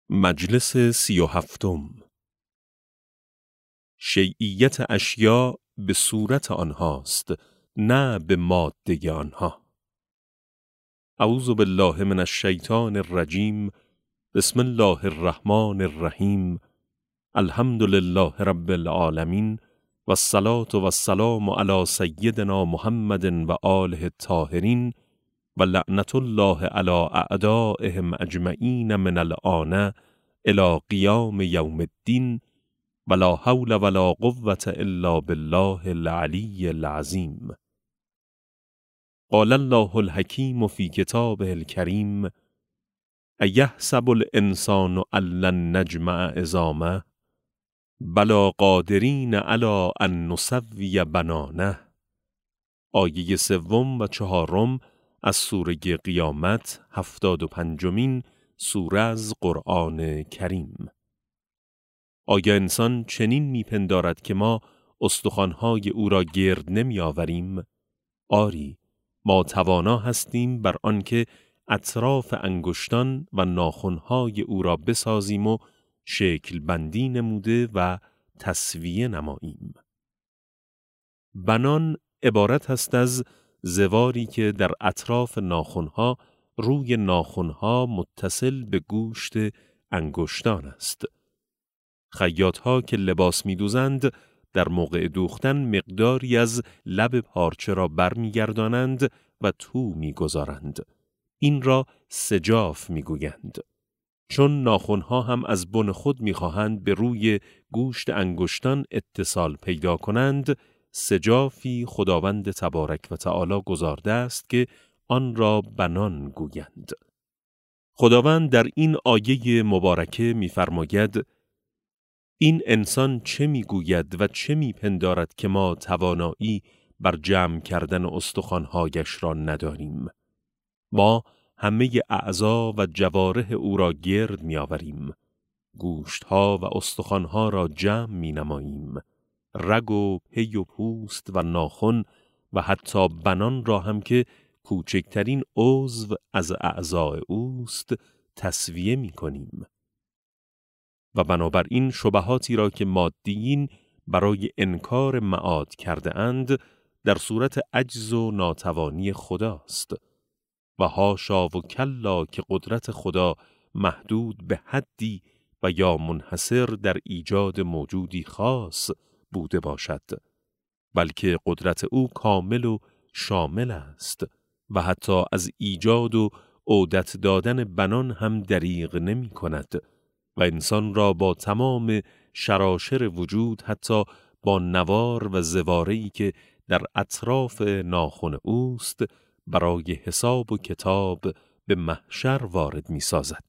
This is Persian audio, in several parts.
مجلس 37. شیعیت اشیا به صورت آنهاست، نه به ماده آنها. اعوذ بالله من الشیطان الرجیم. بسم الله الرحمن الرحیم. الحمد لله رب العالمین و الصلاة و السلام علی سیدنا محمد و آله الطاهرین و لعنت الله علی اعدائهم اجمعین من الآن الی قیام یوم الدین ولا حول ولا قوة الا بالله العلی العظیم. قال الله الحکیم فی کتابه الکریم: ایحسب الانسان ان لن نجمع عظامه بلی قادرین علی ان نسوی بنانه. آیه 3 و 4 از سوره قیامت، 75مین سوره از قرآن کریم. آیا انسان چنین میپندارد که ما استخوان‌های او را گرد نمی آوریم؟ آری، ما توانا هستیم بر آنکه اطراف انگشتان و ناخن‌های او را بسازیم و شکل بندی نموده و تسویه نماییم. بنان عبارت است از زواری که در اطراف ناخن‌ها روی ناخن‌ها متصل به گوشت انگشتان است. خیاط‌ها که لباس می‌دوزند در موقع دوختن مقداری از لب پارچه را برمیگردانند و تو می‌گذارند. این را سجاف می‌گویند. چون ناخن‌ها هم از بن خود می‌خواهند به روی گوشت انگشتان اتصال پیدا کنند، سجافی خداوند تبارک و تعالی گذارده است که آن را بنان گویند. خداوند در این آیه مبارکه می‌فرماید: این انسان چه میگوید و چه میپندارد که ما توانایی بر جمع کردن استخوان‌هایش را نداریم. ما همه اعضا و جوارح او را گرد میآوریم، گوشتها و استخوان‌ها را جمع مینماییم، رگ و پی و پوست و ناخن و حتی بنان را هم که کوچکترین عضو از اعضای اوست تسویه میکنیم. و بنابراین شبهاتی را که مادیین برای انکار معاد کرده اند در صورت عجز و ناتوانی خداست. و حاشا و کلا که قدرت خدا محدود به حدی و یا منحصر در ایجاد موجودی خاص بوده باشد، بلکه قدرت او کامل و شامل است و حتی از ایجاد و عودت دادن بنان هم دریغ نمی کند و انسان را با تمام شراشر وجود، حتی با نوار و زواره‌ای که در اطراف ناخن اوست، برای حساب و کتاب به محشر وارد می سازد.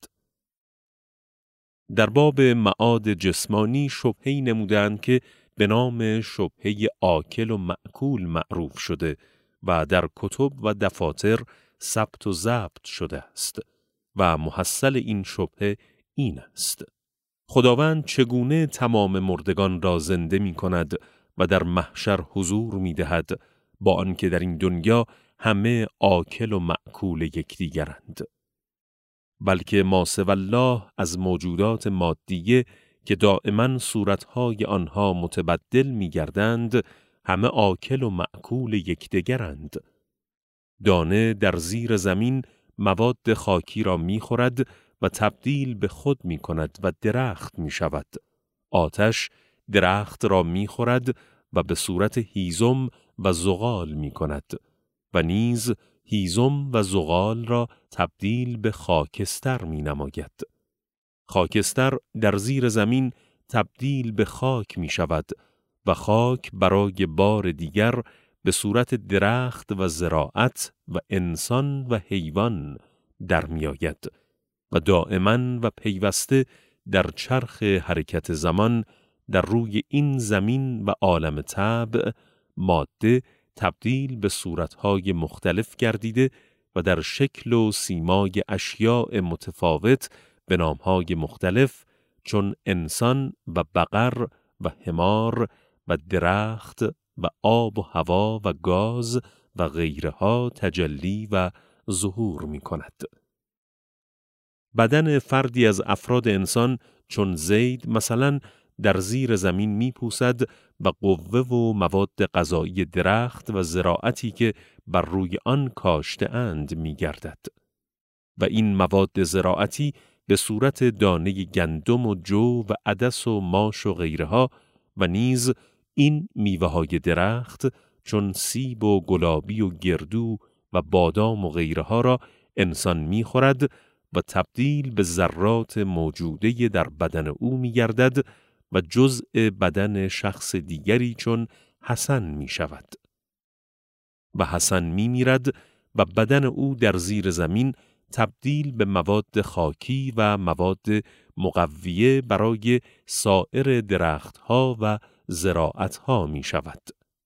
در باب معاد جسمانی شبهه‌ای نمودند که به نام شبهه آکل و مأکول معروف شده و در کتب و دفاتر ثبت و ضبط شده است و محصل این شبهه این است: خداوند چگونه تمام مردگان را زنده می کند و در محشر حضور می دهد، با آنکه در این دنیا همه آکل و مأکول یکدیگرند؟ بلکه ما سوی الله از موجودات مادیه که دائما صورتهای آنها متبدل می گردند، همه آکل و مأکول یکدیگرند. دانه در زیر زمین مواد خاکی را می خورد و تبدیل به خود می کند و درخت می شود. آتش درخت را می خورد و به صورت هیزم و زغال می کند و نیز هیزم و زغال را تبدیل به خاکستر می نماید. خاکستر در زیر زمین تبدیل به خاک می شود و خاک برای بار دیگر به صورت درخت و زراعت و انسان و حیوان در می آید و دائما و پیوسته در چرخ حرکت زمان در روی این زمین و عالم طبع ماده تبدیل به صورتهای مختلف گردیده و در شکل و سیمای اشیاء متفاوت به نامهای مختلف چون انسان و بقر و حمار و درخت و آب و هوا و گاز و غیرها تجلی و ظهور می کند. بدن فردی از افراد انسان چون زید مثلا در زیر زمین میپوسد و قوه و مواد غذایی درخت و زراعتی که بر روی آن کاشته اند میگردد و این مواد زراعتی به صورت دانه گندم و جو و عدس و ماش و غیرها و نیز این میوه‌های درخت چون سیب و گلابی و گردو و بادام و غیرها را انسان میخورد و تبدیل به ذرات موجوده در بدن او میگردد و جزء بدن شخص دیگری چون حسن می شود. و حسن می میرد و بدن او در زیر زمین تبدیل به مواد خاکی و مواد مقویه برای سایر درختها و زراعتها می شود.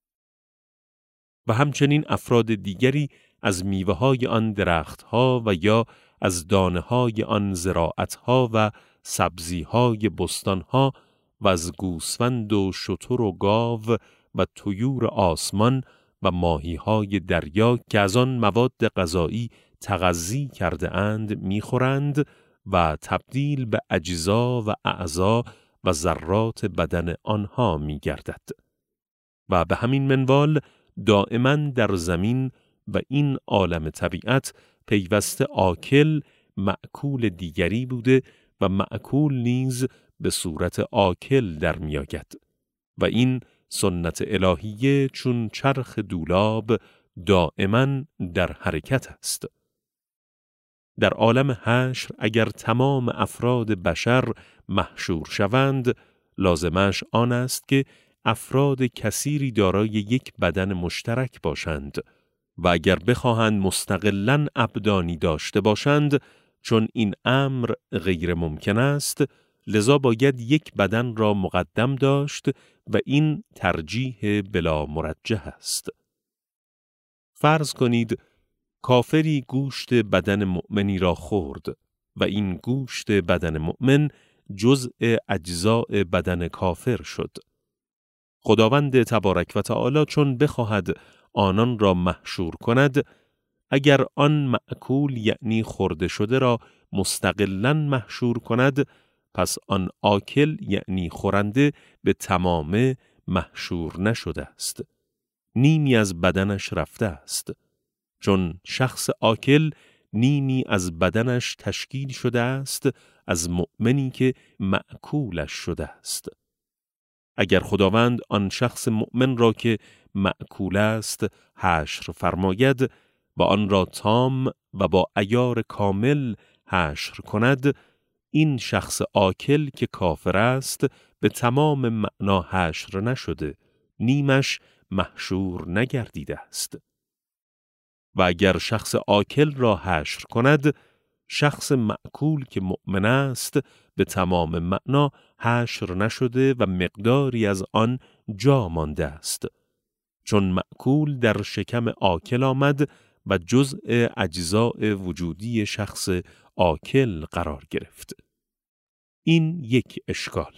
و همچنین افراد دیگری از میوه‌های آن درختها و یا از دانه‌های آن زراعتها و سبزی‌های بستانها و از گوسفند و شتر و گاو و طیور آسمان و ماهی‌های دریا که از آن مواد غذایی تغذی کرده اند می‌خورند و تبدیل به اجزا و اعضا و ذرات بدن آنها می‌گردد. و به همین منوال دائما در زمین و این عالم طبیعت پیوسته آکل مأکول دیگری بوده و مأکول نیز به صورت آکل در میآید و این سنت الهیه چون چرخ دولاب دائما در حرکت است. در عالم حشر اگر تمام افراد بشر محشور شوند، لازمش آن است که افراد کثیری دارای یک بدن مشترک باشند و اگر بخواهند مستقلاً ابدانی داشته باشند، چون این امر غیر ممکن است، لذا باید یک بدن را مقدم داشت و این ترجیح بلا مرجح است. فرض کنید کافری گوشت بدن مؤمنی را خورد و این گوشت بدن مؤمن جزء اجزاء بدن کافر شد. خداوند تبارک و تعالی چون بخواهد آنان را محشور کند، اگر آن مأکول یعنی خورده شده را مستقلاً محشور کند، پس آن آکل یعنی خورنده به تمام محشور نشده است. نیمی از بدنش رفته است. چون شخص آکل نیمی از بدنش تشکیل شده است از مؤمنی که مأکولش شده است. اگر خداوند آن شخص مؤمن را که مأکول است حشر فرماید و آن را تام و با عیار کامل حشر کند، این شخص آکل که کافر است به تمام معنا حشر نشده، نیمش محشور نگردیده است. و اگر شخص آکل را حشر کند، شخص مأکول که مؤمن است به تمام معنا حشر نشده و مقداری از آن جا مانده است، چون مأکول در شکم آکل آمد و جزء اجزاء وجودی شخص آکل قرار گرفت. این یک اشکال.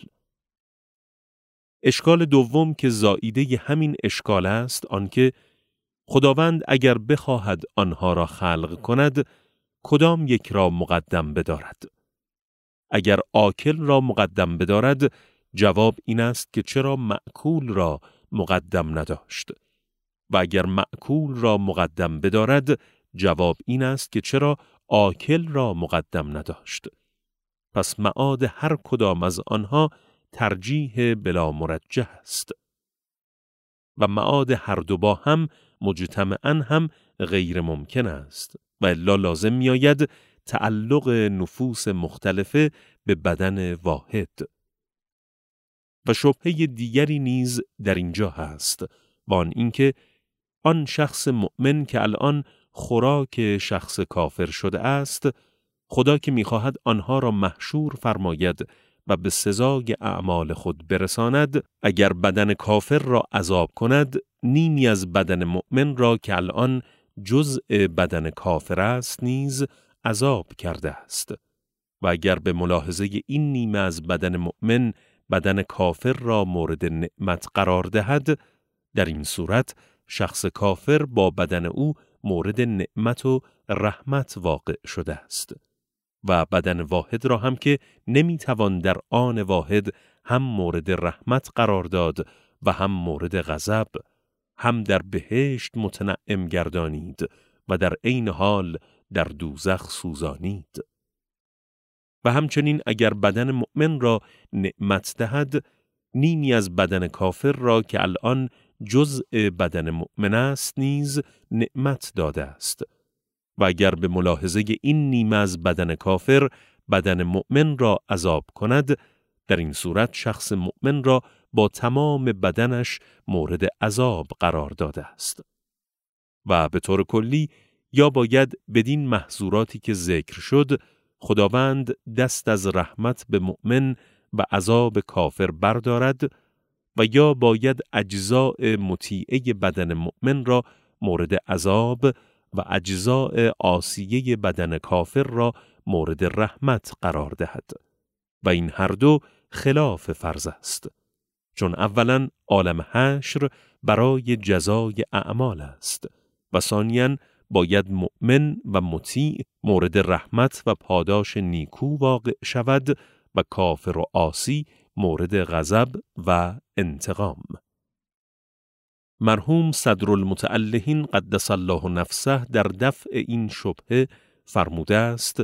اشکال دوم که زائیده همین اشکال است آنکه خداوند اگر بخواهد آنها را خلق کند، کدام یک را مقدم بدارد؟ اگر آکل را مقدم بدارد، جواب این است که چرا مأکول را مقدم نداشت؟ و اگر مأکول را مقدم بدارد، جواب این است که چرا آکل را مقدم نداشت؟ پس معاد هر کدام از آنها ترجیح بلا مرجح است و معاد هر دو با هم مجتمعاً هم غیر ممکن است و الا لازم می آید تعلق نفوس مختلفه به بدن واحد. و شبهه دیگری نیز در اینجا هست و آن اینکه آن شخص مؤمن که الان خوراک شخص کافر شده است، خدا که می‌خواهد آنها را محشور فرماید و به سزای اعمال خود برساند، اگر بدن کافر را عذاب کند، نیمی از بدن مؤمن را که الان جزء بدن کافر است نیز عذاب کرده است. و اگر به ملاحظه این نیمه از بدن مؤمن بدن کافر را مورد نعمت قرار دهد، در این صورت شخص کافر با بدن او مورد نعمت و رحمت واقع شده است. و بدن واحد را هم که نمیتوان در آن واحد هم مورد رحمت قرار داد و هم مورد غضب، هم در بهشت متنعم گردانید و در عین حال در دوزخ سوزانید. و همچنین اگر بدن مؤمن را نعمت دهد، نیمی از بدن کافر را که الان جزء بدن مؤمن است نیز نعمت داده است. و اگر به ملاحظه این نیمه از بدن کافر بدن مؤمن را عذاب کند، در این صورت شخص مؤمن را با تمام بدنش مورد عذاب قرار داده است. و به طور کلی یا باید بدین محظوراتی که ذکر شد خداوند دست از رحمت به مؤمن و عذاب کافر بردارد، و یا باید اجزاء مطیعه بدن مؤمن را مورد عذاب و اجزاء عاصیه بدن کافر را مورد رحمت قرار دهد. و این هر دو خلاف فرض است، چون اولا عالم حشر برای جزای اعمال است و ثانیاً باید مؤمن و مطیع مورد رحمت و پاداش نیکو واقع شود و کافر و عاصی مورد غضب و انتقام. مرحوم صدرالمتألهین قدس الله نفسه در دفع این شبهه فرموده است: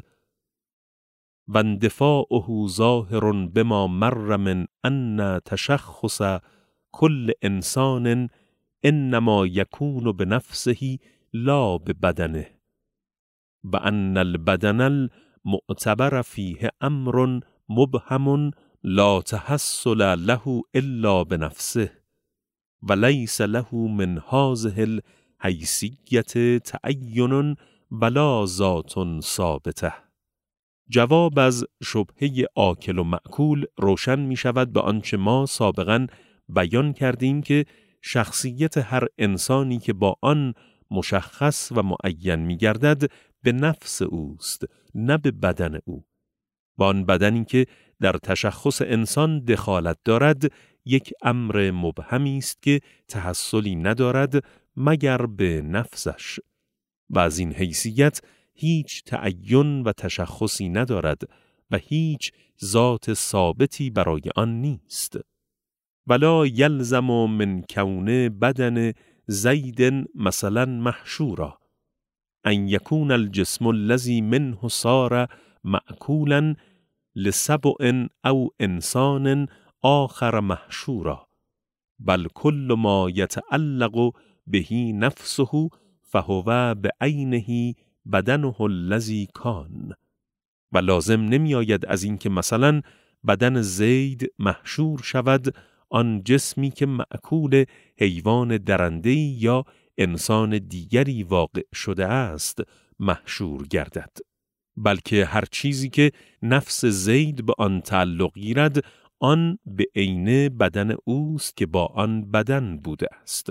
و اندفاعه ظاهر بما مر من ان تشخص کل انسان انما یکون بنفسه لا ببدنه و ان البدن المعتبر فیه امر مبهم لا تحصل له الا بنفسه و لیس له من هذه الحیثیت تعین ولا ذات ثابته. جواب از شبهه آکل و مأکول روشن می شود به آنچه ما سابقاً بیان کردیم که شخصیت هر انسانی که با آن مشخص و معین می گردد به نفس اوست، نه به بدن او. و آن بدنی که در تشخص انسان دخالت دارد یک امر مبهمی است که تحصلی ندارد مگر به نفسش و از این حیثیت هیچ تعین و تشخصی ندارد و هیچ ذات ثابتی برای آن نیست. ولا یلزم من کون بدن زید مثلا محشورا ان یکون الجسم الذی منه صار مأکولا لسبع او انسان آخر محشورا، بل کل ما یتعلق به نفسه فهو بعینه بدنه الذی کان. و لازم نمی آید از این که مثلا بدن زید محشور شود آن جسمی که مأکول حیوان درنده‌ای یا انسان دیگری واقع شده است محشور گردد، بلکه هر چیزی که نفس زید به آن تعلق گیرد آن به عین بدن اوست که با آن بدن بوده است.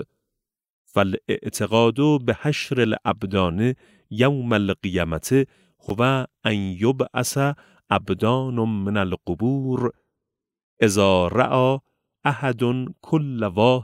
فالاعتقاد به حشر الابدان یوم القیامت هو ان یبعث ابدان من القبور اذا رأى احد کل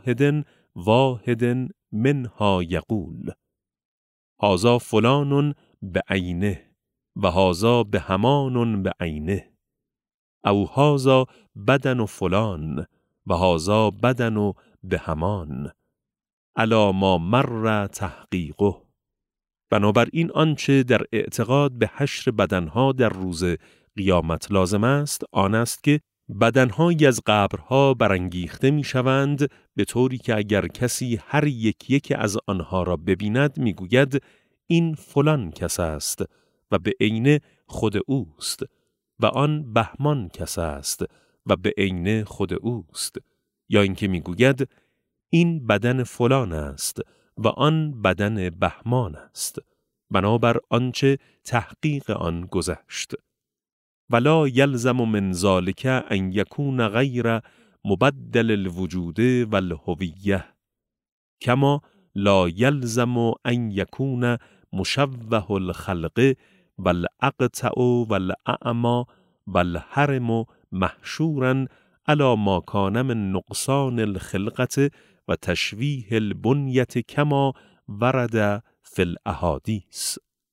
واحد منها یقول هذا فلان بعینه و هذا بهمان بعینه او هذا بدن فلان و هذا بدن بهمان الا ما مر تحقیقه. بنابراین آنچه در اعتقاد به حشر بدنها در روز قیامت لازم است آن است که بدنهایی از قبرها برانگیخته می شوند به طوری که اگر کسی هر یک از آنها را ببیند می گوید این فلان کس است و به عین خود اوست و آن بهمان کس است و به عین خود اوست، یا اینکه می گوید این بدن فلان است و آن بدن بهمان است بنابر آنچه تحقیق آن گذشت. ولا یلزم من ذلک ان یکون غیر مبدل الوجود والهویه کما لا یلزم ان یکون مشوه الخلق والاقطع والاعمى والحرم محشورا علی ما کان من نقصان الخلقة و تشویه البنیة کما ورد فی الاحادیث.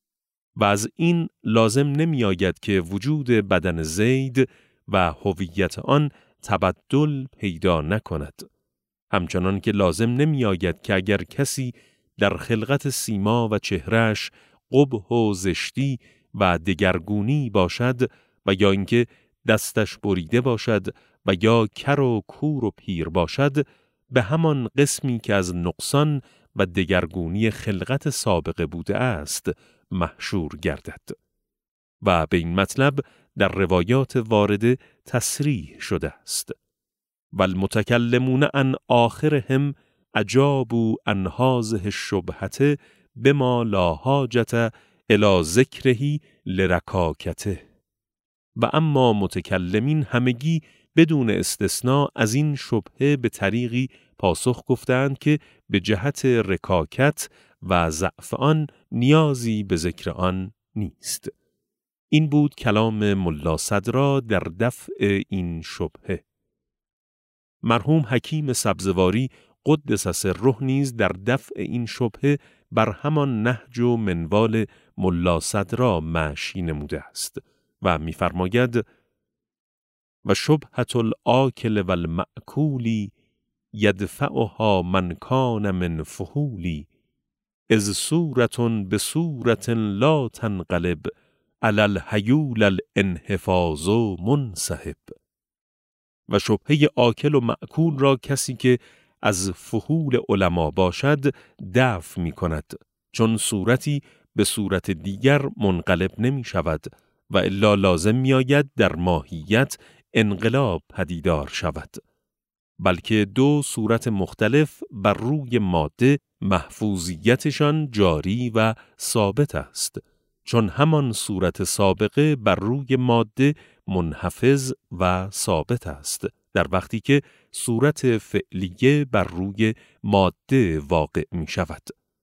و از این لازم نمی آید که وجود بدن زید و هویت آن تبدل پیدا نکند. همچنان که لازم نمی آید که اگر کسی در خلقت سیما و چهرهش قبح و زشتی و دگرگونی باشد و یا اینکه دستش بریده باشد و یا کر و کور و پیر باشد، به همان قسمی که از نقصان و دگرگونی خلقت سابقه بوده است محشور گردد. و به این مطلب در روایات وارده تصریح شده است: والمتکلمون عن آخرهم اجابوا عن هذه الشبهة بما لا حاجة الی ذکره لرکاکته. و اما متکلمین همگی بدون استثناء از این شبهه به طریقی پاسخ گفتند که به جهت رکاکت و ضعف آن نیازی به ذکر آن نیست. این بود کلام ملا صدرا در دفع این شبهه. مرحوم حکیم سبزواری قدس سره نیز در دفع این شبهه بر همان نهج و منوال ملا صدرا مشی نموده است و می‌فرماید: و شبهة الآکل و المأکول یدفعها من کان من فحول اذ صورة بصورة لا تنقلب علی الهیول الانحفاظ منسحب. و شبهه آکل و مأکول را کسی که از فحول علما باشد دفع می کند، چون صورتی به صورت دیگر منقلب نمی شود و الا لازم می آید در ماهیت انقلاب پدیدار شود، بلکه دو صورت مختلف بر روی ماده محفوظیتشان جاری و ثابت است، چون همان صورت سابقه بر روی ماده منحفظ و ثابت است، در وقتی که صورت فعلیه بر روی ماده واقع می شود.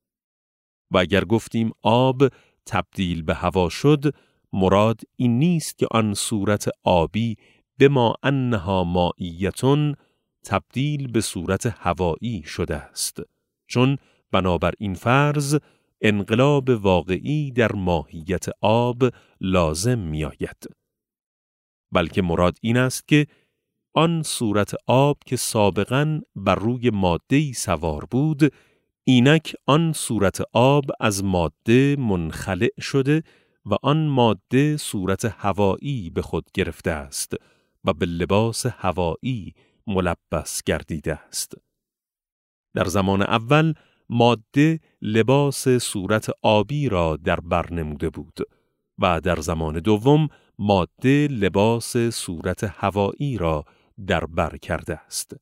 و اگر گفتیم آب تبدیل به هوا شد، مراد این نیست که آن صورت آبی بما انها مائیتون تبدیل به صورت هوایی شده است، چون بنابر این فرض انقلاب واقعی در ماهیت آب لازم می آید. بلکه مراد این است که آن صورت آب که سابقاً بر روی ماده‌ای سوار بود، اینک آن صورت آب از ماده منخلع شده و آن ماده صورت هوایی به خود گرفته است و به لباس هوایی ملبس گردیده است. در زمان اول ماده لباس صورت آبی را در بر نموده بود و در زمان دوم ماده لباس صورت هوایی را در بر کرده است.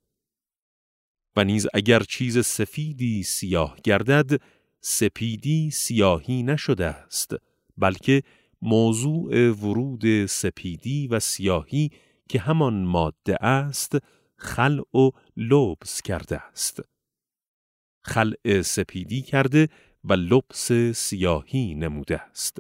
و نیز اگر چیز سفیدی سیاه گردد، سپیدی سیاهی نشده است، بلکه موضوع ورود سپیدی و سیاهی که همان ماده است خلع و لبس کرده است. خلع سپیدی کرده و لبس سیاهی نموده است.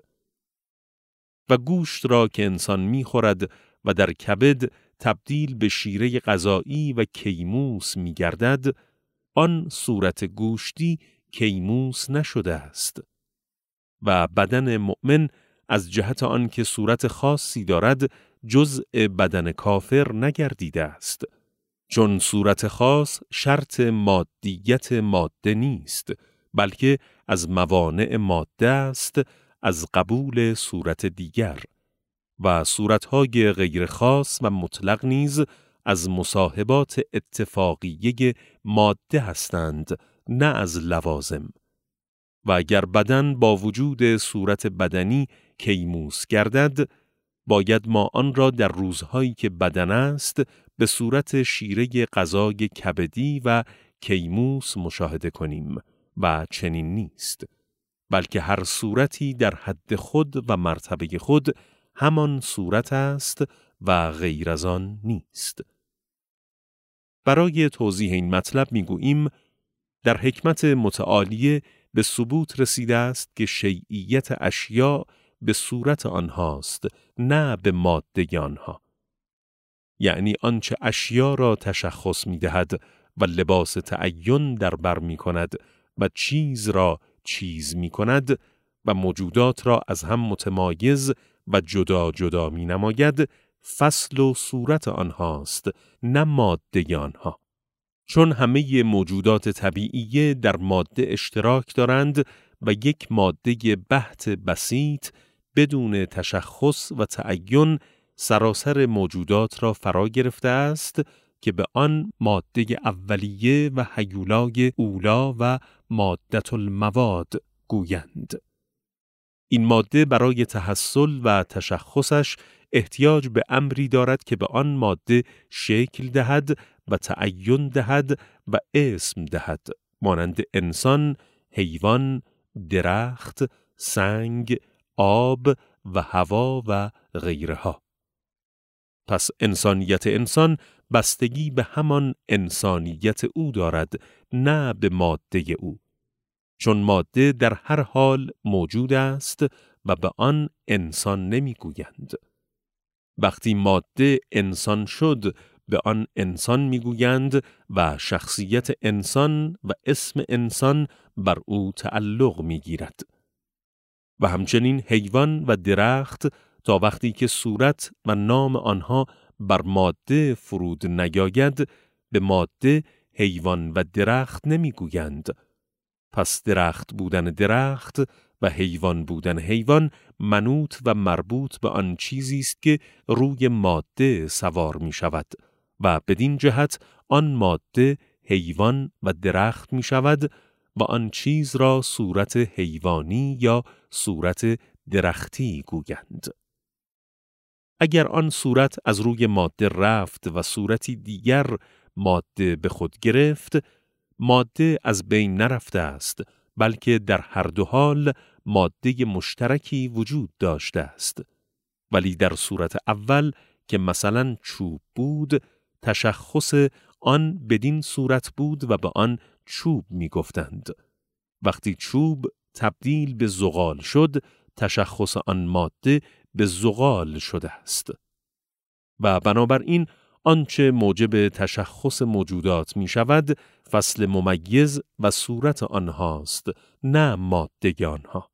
و گوشت را که انسان می‌خورد و در کبد تبدیل به شیره غذایی و کیموس می‌گردد، آن صورت گوشتی کیموس نشده است. و بدن مؤمن از جهت آن که صورت خاصی دارد جزء بدن کافر نگردیده است، چون صورت خاص شرط مادیت ماده نیست، بلکه از موانع ماده است از قبول صورت دیگر، و صورتهای غیر خاص و مطلق نیز از مصاحبات اتفاقیه ماده هستند، نه از لوازم. و اگر بدن با وجود صورت بدنی کیموس گردد، باید ما آن را در روزهایی که بدن است به صورت شیره غذای کبدی و کیموس مشاهده کنیم و چنین نیست، بلکه هر صورتی در حد خود و مرتبه خود همان صورت است و غیر از آن نیست. برای توضیح این مطلب میگوییم در حکمت متعالیه به ثبوت رسیده است که شیعیت اشیاء به صورت آنهاست، نه به ماده آنها. یعنی آنچه اشیا را تشخص می‌دهد و لباس تعین در بر می‌کند و چیز را چیز می‌کند، و موجودات را از هم متمایز و جدا جدا می نماید، فصل و صورت آنهاست، نه ماده آنها. چون همه موجودات طبیعیه در ماده اشتراک دارند و یک ماده بحت بسیط بدون تشخص و تعین سراسر موجودات را فرا گرفته است که به آن ماده اولیه و هیولای اولا و مادة المواد گویند. این ماده برای تحصل و تشخصش احتیاج به امری دارد که به آن ماده شکل دهد و تعین دهد و اسم دهد، مانند انسان، حیوان، درخت، سنگ، آب و هوا و غیرها. پس انسانیت انسان بستگی به همان انسانیت او دارد، نه به ماده او. چون ماده در هر حال موجود است و به آن انسان نمیگویند. وقتی ماده انسان شد، به آن انسان میگویند و شخصیت انسان و اسم انسان بر او تعلق میگیرد. و همچنین حیوان و درخت تا وقتی که صورت و نام آنها بر ماده فرود نیاید، به ماده حیوان و درخت نمیگویند. پس درخت بودن درخت و حیوان بودن حیوان منوط و مربوط به آن چیزی است که روی ماده سوار می شود و بدین جهت آن ماده حیوان و درخت می شود و آن چیز را صورت حیوانی یا صورت درختی گویند. اگر آن صورت از روی ماده رفت و صورتی دیگر ماده به خود گرفت، ماده از بین نرفته است، بلکه در هر دو حال ماده مشترکی وجود داشته است. ولی در صورت اول که مثلا چوب بود، تشخص آن بدین صورت بود و به آن چوب می گفتند. وقتی چوب تبدیل به زغال شد، تشخص آن ماده به زغال شده است. و بنابراین آنچه موجب تشخص موجودات می شود، فصل ممیز و صورت آنهاست، نه ماده آنها.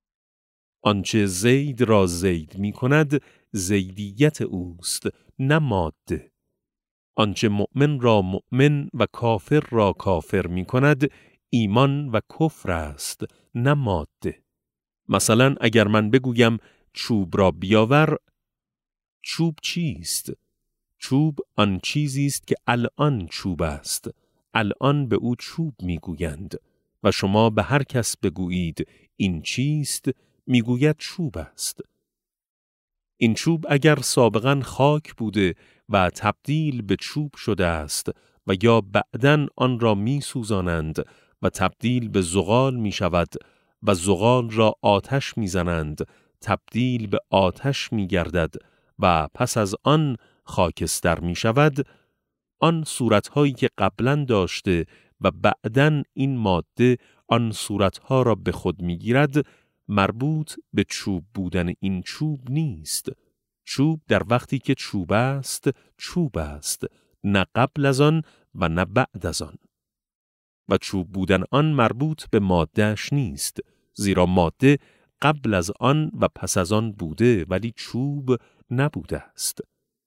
آنچه زید را زید می کند، زیدیت اوست، نه ماده. آنچه مؤمن را مؤمن و کافر را کافر می کند، ایمان و کفر است، نه ماده. مثلا اگر من بگویم چوب را بیاور، چوب چیست؟ چوب آن چیزی است که الان چوب است. الان به او چوب میگویند و شما به هر کس بگویید این چیست، میگوید چوب است. این چوب اگر سابقاً خاک بوده و تبدیل به چوب شده است و یا بعداً آن را میسوزانند و تبدیل به زغال می شود و زغال را آتش میزنند، تبدیل به آتش میگردد و پس از آن خاکستر می شود، آن صورتهایی که قبلاً داشته و بعداً این ماده آن صورتها را به خود می گیرد، مربوط به چوب بودن این چوب نیست. چوب در وقتی که چوب است، چوب است، نه قبل از آن و نه بعد از آن. و چوب بودن آن مربوط به مادهش نیست، زیرا ماده قبل از آن و پس از آن بوده ولی چوب نبوده است.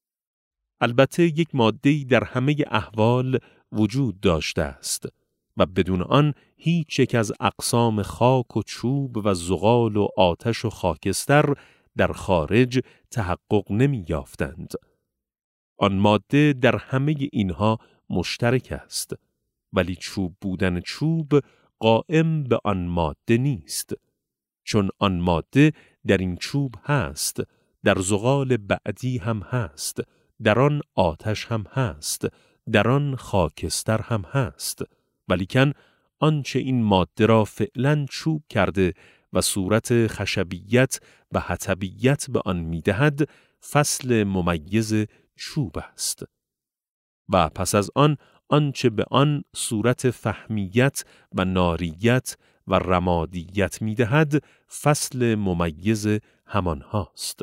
البته یک ماده‌ای در همه احوال وجود داشته است و بدون آن هیچ یک از اقسام خاک و چوب و زغال و آتش و خاکستر در خارج تحقق نمی یافتند. آن ماده در همه اینها مشترک است، ولی چوب بودن چوب قائم به آن ماده نیست، چون آن ماده در این چوب هست، در زغال بعدی هم هست، در آن آتش هم هست، در آن خاکستر هم هست، ولیکن آنچه این ماده را فعلا چوب کرده و صورت خشبیت و حطبیت به آن می‌دهد، فصل ممیز چوب است. و پس از آن آنچه به آن صورت فحمیت و ناریت و رمادیت می‌دهد، فصل ممیز همان هاست.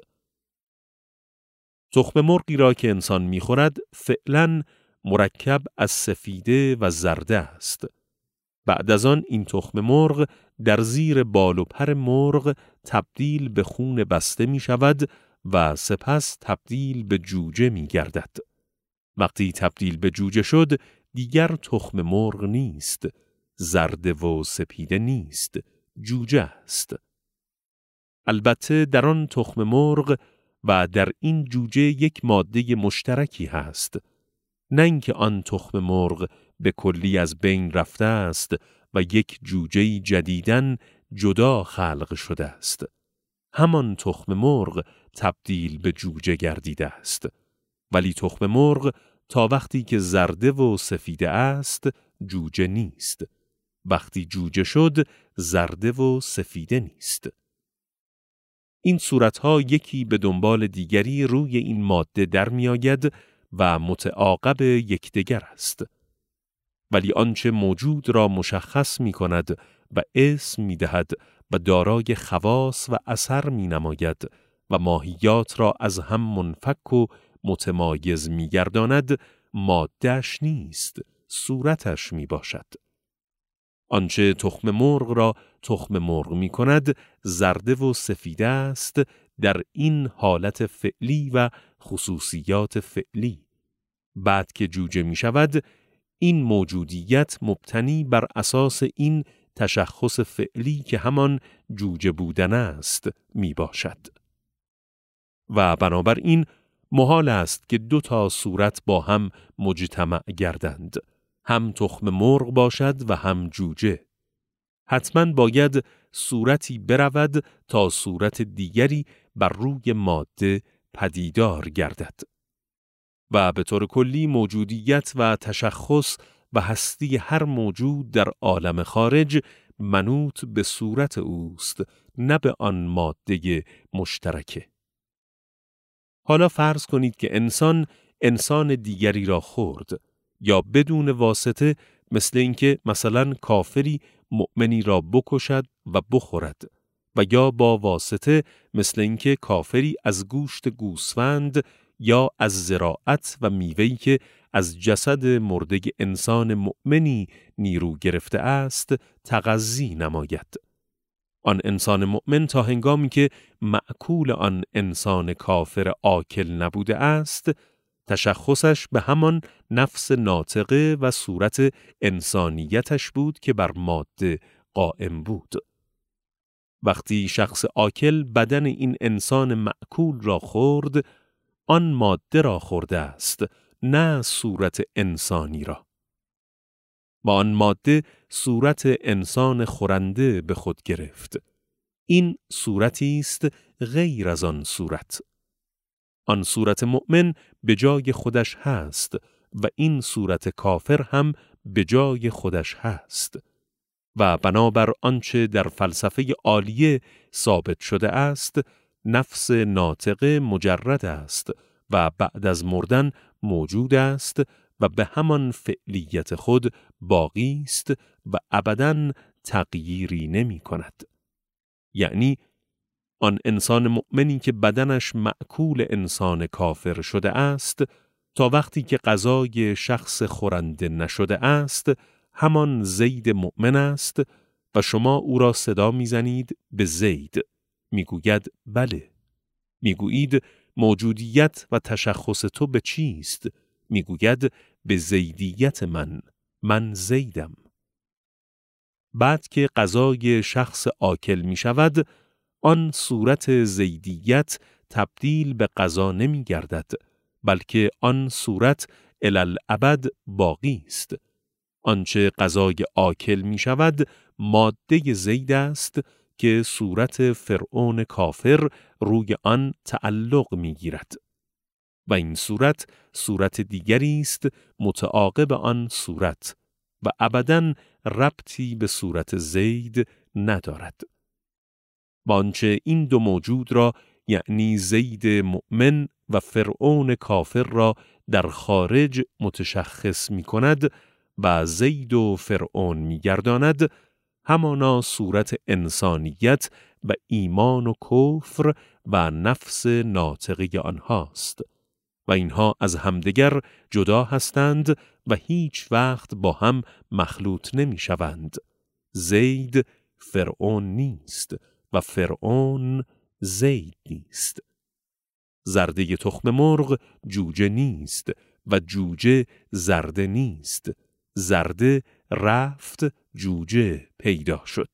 تخم مرغی را که انسان می‌خورد فعلاً مرکب از سفیده و زرده است. بعد از آن این تخم مرغ در زیر بال و پر مرغ تبدیل به خون بسته می شود و سپس تبدیل به جوجه می گردد. وقتی تبدیل به جوجه شد، دیگر تخم مرغ نیست، زرده و سپیده نیست، جوجه است. البته در آن تخم مرغ و در این جوجه یک ماده مشترکی هست، نه اینکه آن تخم مرغ به کلی از بین رفته است و یک جوجه جدیداً جدا خلق شده است. همان تخم مرغ تبدیل به جوجه گردیده است، ولی تخم مرغ تا وقتی که زرده و سفیده است جوجه نیست. وقتی جوجه شد زرده و سفیده نیست. این صورتها یکی به دنبال دیگری روی این ماده در می آید و متعاقب یکدیگر است. ولی آنچه موجود را مشخص می کند و اسم می دهد و دارای خواص و اثر می نماید و ماهیات را از هم منفک و متمایز می گرداند، ماده‌اش نیست، صورتش می باشد. آنچه تخم مرغ را تخم مرغ می کند زرده و سفیده است در این حالت فعلی و خصوصیات فعلی. بعد که جوجه می شود، این موجودیت مبتنی بر اساس این تشخص فعلی که همان جوجه بودن است می باشد. و بنابراین محال است که دو تا صورت با هم مجتمع گردند، هم تخم مرغ باشد و هم جوجه. حتما باید صورتی برود تا صورت دیگری بر روی ماده پدیدار گردد. و به طور کلی موجودیت و تشخص و هستی هر موجود در عالم خارج منوط به صورت اوست، نه به آن ماده مشترکه. حالا فرض کنید که انسان دیگری را خورد، یا بدون واسطه، مثل اینکه مثلا کافری مؤمنی را بکشد و بخورد، و یا با واسطه، مثل اینکه کافری از گوشت گوسفند یا از زراعت و میوه‌ای که از جسد مرده انسان مؤمنی نیرو گرفته است تغذی نماید. آن انسان مؤمن تا هنگامی که مأکول آن انسان کافر آکل نبوده است، تشخصش به همان نفس ناطقه و صورت انسانیتش بود که بر ماده قائم بود. وقتی شخص آکل بدن این انسان مأکول را خورد، آن ماده را خورده است، نه صورت انسانی را. و آن ماده صورت انسان خورنده به خود گرفت. این صورتی است غیر از آن صورت. آن صورت مؤمن به جای خودش هست و این صورت کافر هم به جای خودش هست. و بنابر آنچه در فلسفه عالیه ثابت شده است، نفس ناطقه مجرد است و بعد از مردن موجود است و به همان فعلیت خود باقی است و ابداً تغییری نمی کند. یعنی آن انسان مؤمنی که بدنش مأکول انسان کافر شده است، تا وقتی که غذای شخص خورنده نشده است، همان زید مؤمن است و شما او را صدا میزنید به زید. میگوید بله. میگویید موجودیت و تشخص تو به چیست؟ میگوید به زیدیت من زیدم. بعد که غذای شخص آکل می شود، آن صورت زیدیت تبدیل به غذا نمی گردد، بلکه آن صورت الالعبد باقی است. آنچه غذای آکل می شود ماده زید است که صورت فرعون کافر روی آن تعلق می گیرد. و این صورت دیگری است متعاقب آن صورت و ابداً ربطی به صورت زید ندارد. و آنچه این دو موجود را، یعنی زید مؤمن و فرعون کافر را در خارج متشخص می کند و زید و فرعون می گرداند، همانا صورت انسانیت و ایمان و کفر و نفس ناطقه آنهاست. و اینها از همدیگر جدا هستند و هیچ وقت با هم مخلوط نمی شوند. زید فرعون نیست و فرعون زید نیست. زرده تخم مرغ جوجه نیست و جوجه زرده نیست. زرده رفت، جوجه پیدا شد.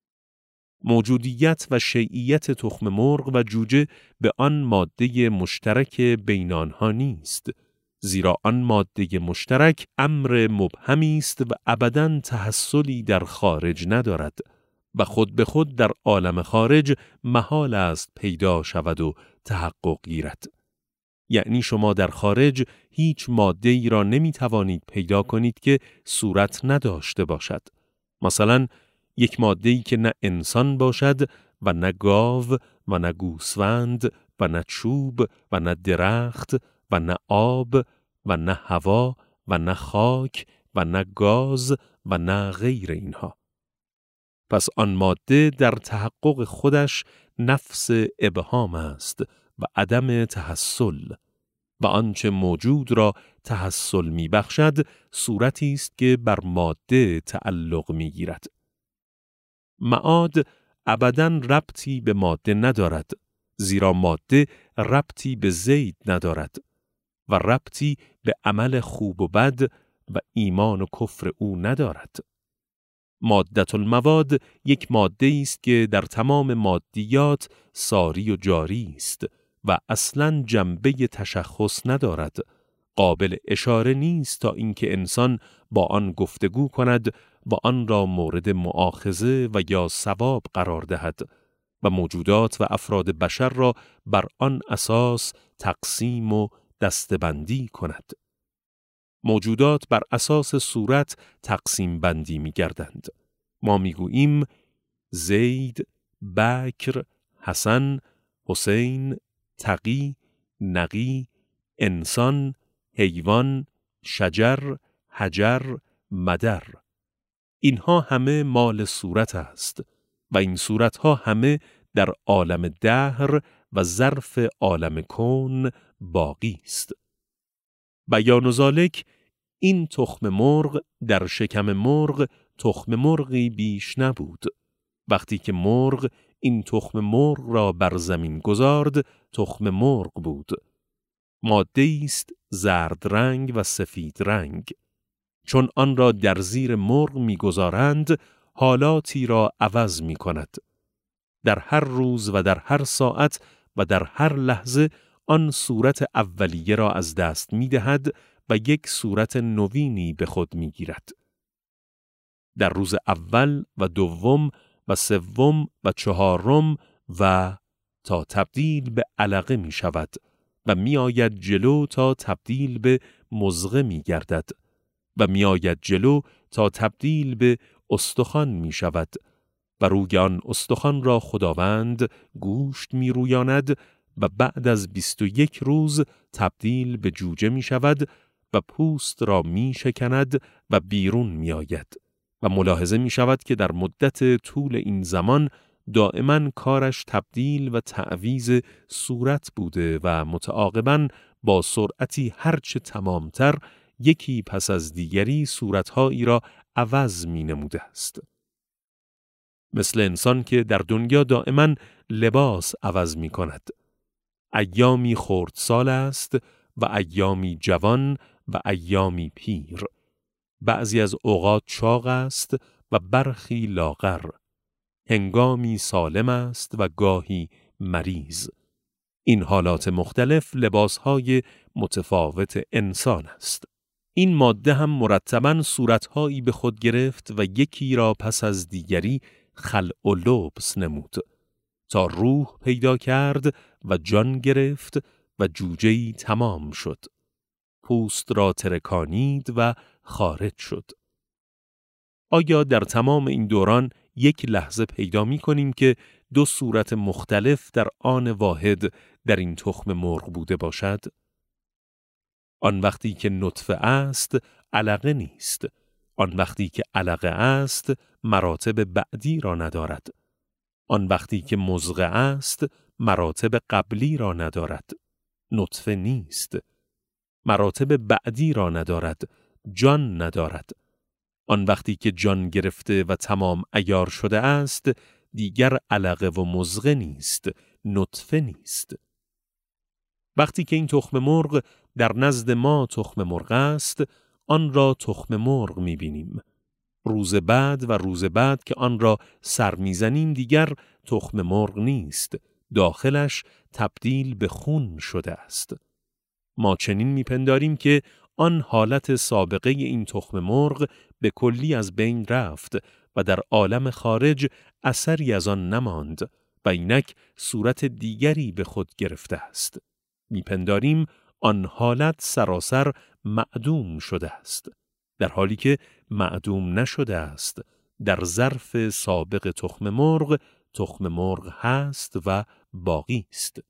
موجودیت و شیعیت تخم مرغ و جوجه به آن ماده مشترک بین آنها نیست، زیرا آن ماده مشترک امر مبهمی است و ابداً تحصلی در خارج ندارد و خود به خود در عالم خارج محال است پیدا شود و تحقق گیرد. یعنی شما در خارج هیچ ماده ای را نمی توانید پیدا کنید که صورت نداشته باشد. مثلا یک ماده ای که نه انسان باشد و نه گاو و نه گوسفند و نه چوب و نه درخت و نه آب و نه هوا و نه خاک و نه گاز و نه غیر اینها. پس آن ماده در تحقق خودش نفس ابهام است و عدم تحصل و آنچه موجود را تحصل می بخشد صورتی است که بر ماده تعلق می گیرد. معاد ابداً ربطی به ماده ندارد، زیرا ماده ربطی به زید ندارد و ربطی به عمل خوب و بد و ایمان و کفر او ندارد. مادة المواد یک ماده است که در تمام مادیات ساری و جاری است و اصلاً جنبه تشخص ندارد. قابل اشاره نیست تا اینکه انسان با آن گفتگو کند و آن را مورد مؤاخذه و یا ثواب قرار دهد و موجودات و افراد بشر را بر آن اساس تقسیم و دسته‌بندی کند. موجودات بر اساس صورت تقسیم بندی می گردند. ما می گوییم زید، بکر، حسن، حسین، تقی، نقی، انسان، حیوان، شجر، حجر، مدر. اینها همه مال صورت است و این صورتها همه در عالم دهر و ظرف عالم کون باقی است. بیان ذالک، این تخم مرغ در شکم مرغ تخم مرغی بیش نبود. وقتی که مرغ این تخم مرغ را بر زمین گذارد، تخم مرغ بود. ماده است زرد رنگ و سفید رنگ. چون آن را در زیر مرغ می‌گذارند، حالاتی را عوض می‌کند. در هر روز و در هر ساعت و در هر لحظه آن صورت اولیه را از دست می‌دهد و یک صورت نوینی به خود می‌گیرد. در روز اول و دوم و سوم و چهارم و تا تبدیل به علقه می‌شود و می‌آید جلو تا تبدیل به مضغه می‌گردد و می‌آید جلو تا تبدیل به استخوان می‌شود و روی آن استخوان را خداوند گوشت می‌رویاند و بعد از 21 روز تبدیل به جوجه می‌شود و پوست را می‌شکند و بیرون می‌آید و ملاحظه می‌شود که در مدت طول این زمان دائما کارش تبدیل و تعویض صورت بوده و متعاقباً با سرعتی هرچه تمامتر یکی پس از دیگری صورتهایی را عوض می نموده است. مثل انسان که در دنیا دائما لباس عوض می کند. ایامی خردسال است و ایامی جوان و ایامی پیر. بعضی از اوقات چاق است و برخی لاغر. هنگامی سالم است و گاهی مریض. این حالات مختلف لباسهای متفاوت انسان است. این ماده هم مرتباً صورتهایی به خود گرفت و یکی را پس از دیگری خلع و لبس نمود تا روح پیدا کرد و جان گرفت و جوجه‌ای تمام شد. پوست را ترکانید و خارج شد. آیا در تمام این دوران یک لحظه پیدا می کنیم که دو صورت مختلف در آن واحد در این تخم مرغ بوده باشد؟ آن وقتی که نطفه است، علقه نیست. آن وقتی که علقه است، مراتب بعدی را ندارد. آن وقتی که مضغه است، مراتب قبلی را ندارد. نطفه نیست. مراتب بعدی را ندارد. جان ندارد. آن وقتی که جان گرفته و تمام عیار شده است، دیگر علقه و مضغه نیست، نطفه نیست. وقتی که این تخم مرغ در نزد ما تخم مرغ است، آن را تخم مرغ می‌بینیم. روز بعد و روز بعد که آن را سر می‌زنیم دیگر تخم مرغ نیست، داخلش تبدیل به خون شده است. ما چنین می‌پنداریم که آن حالت سابقه این تخم مرغ به کلی از بین رفت و در عالم خارج اثری از آن نماند و اینک صورت دیگری به خود گرفته است. می‌پنداریم آن حالت سراسر معدوم شده است، در حالی که معدوم نشده است. در ظرف سابق تخم مرغ هست و باقی است.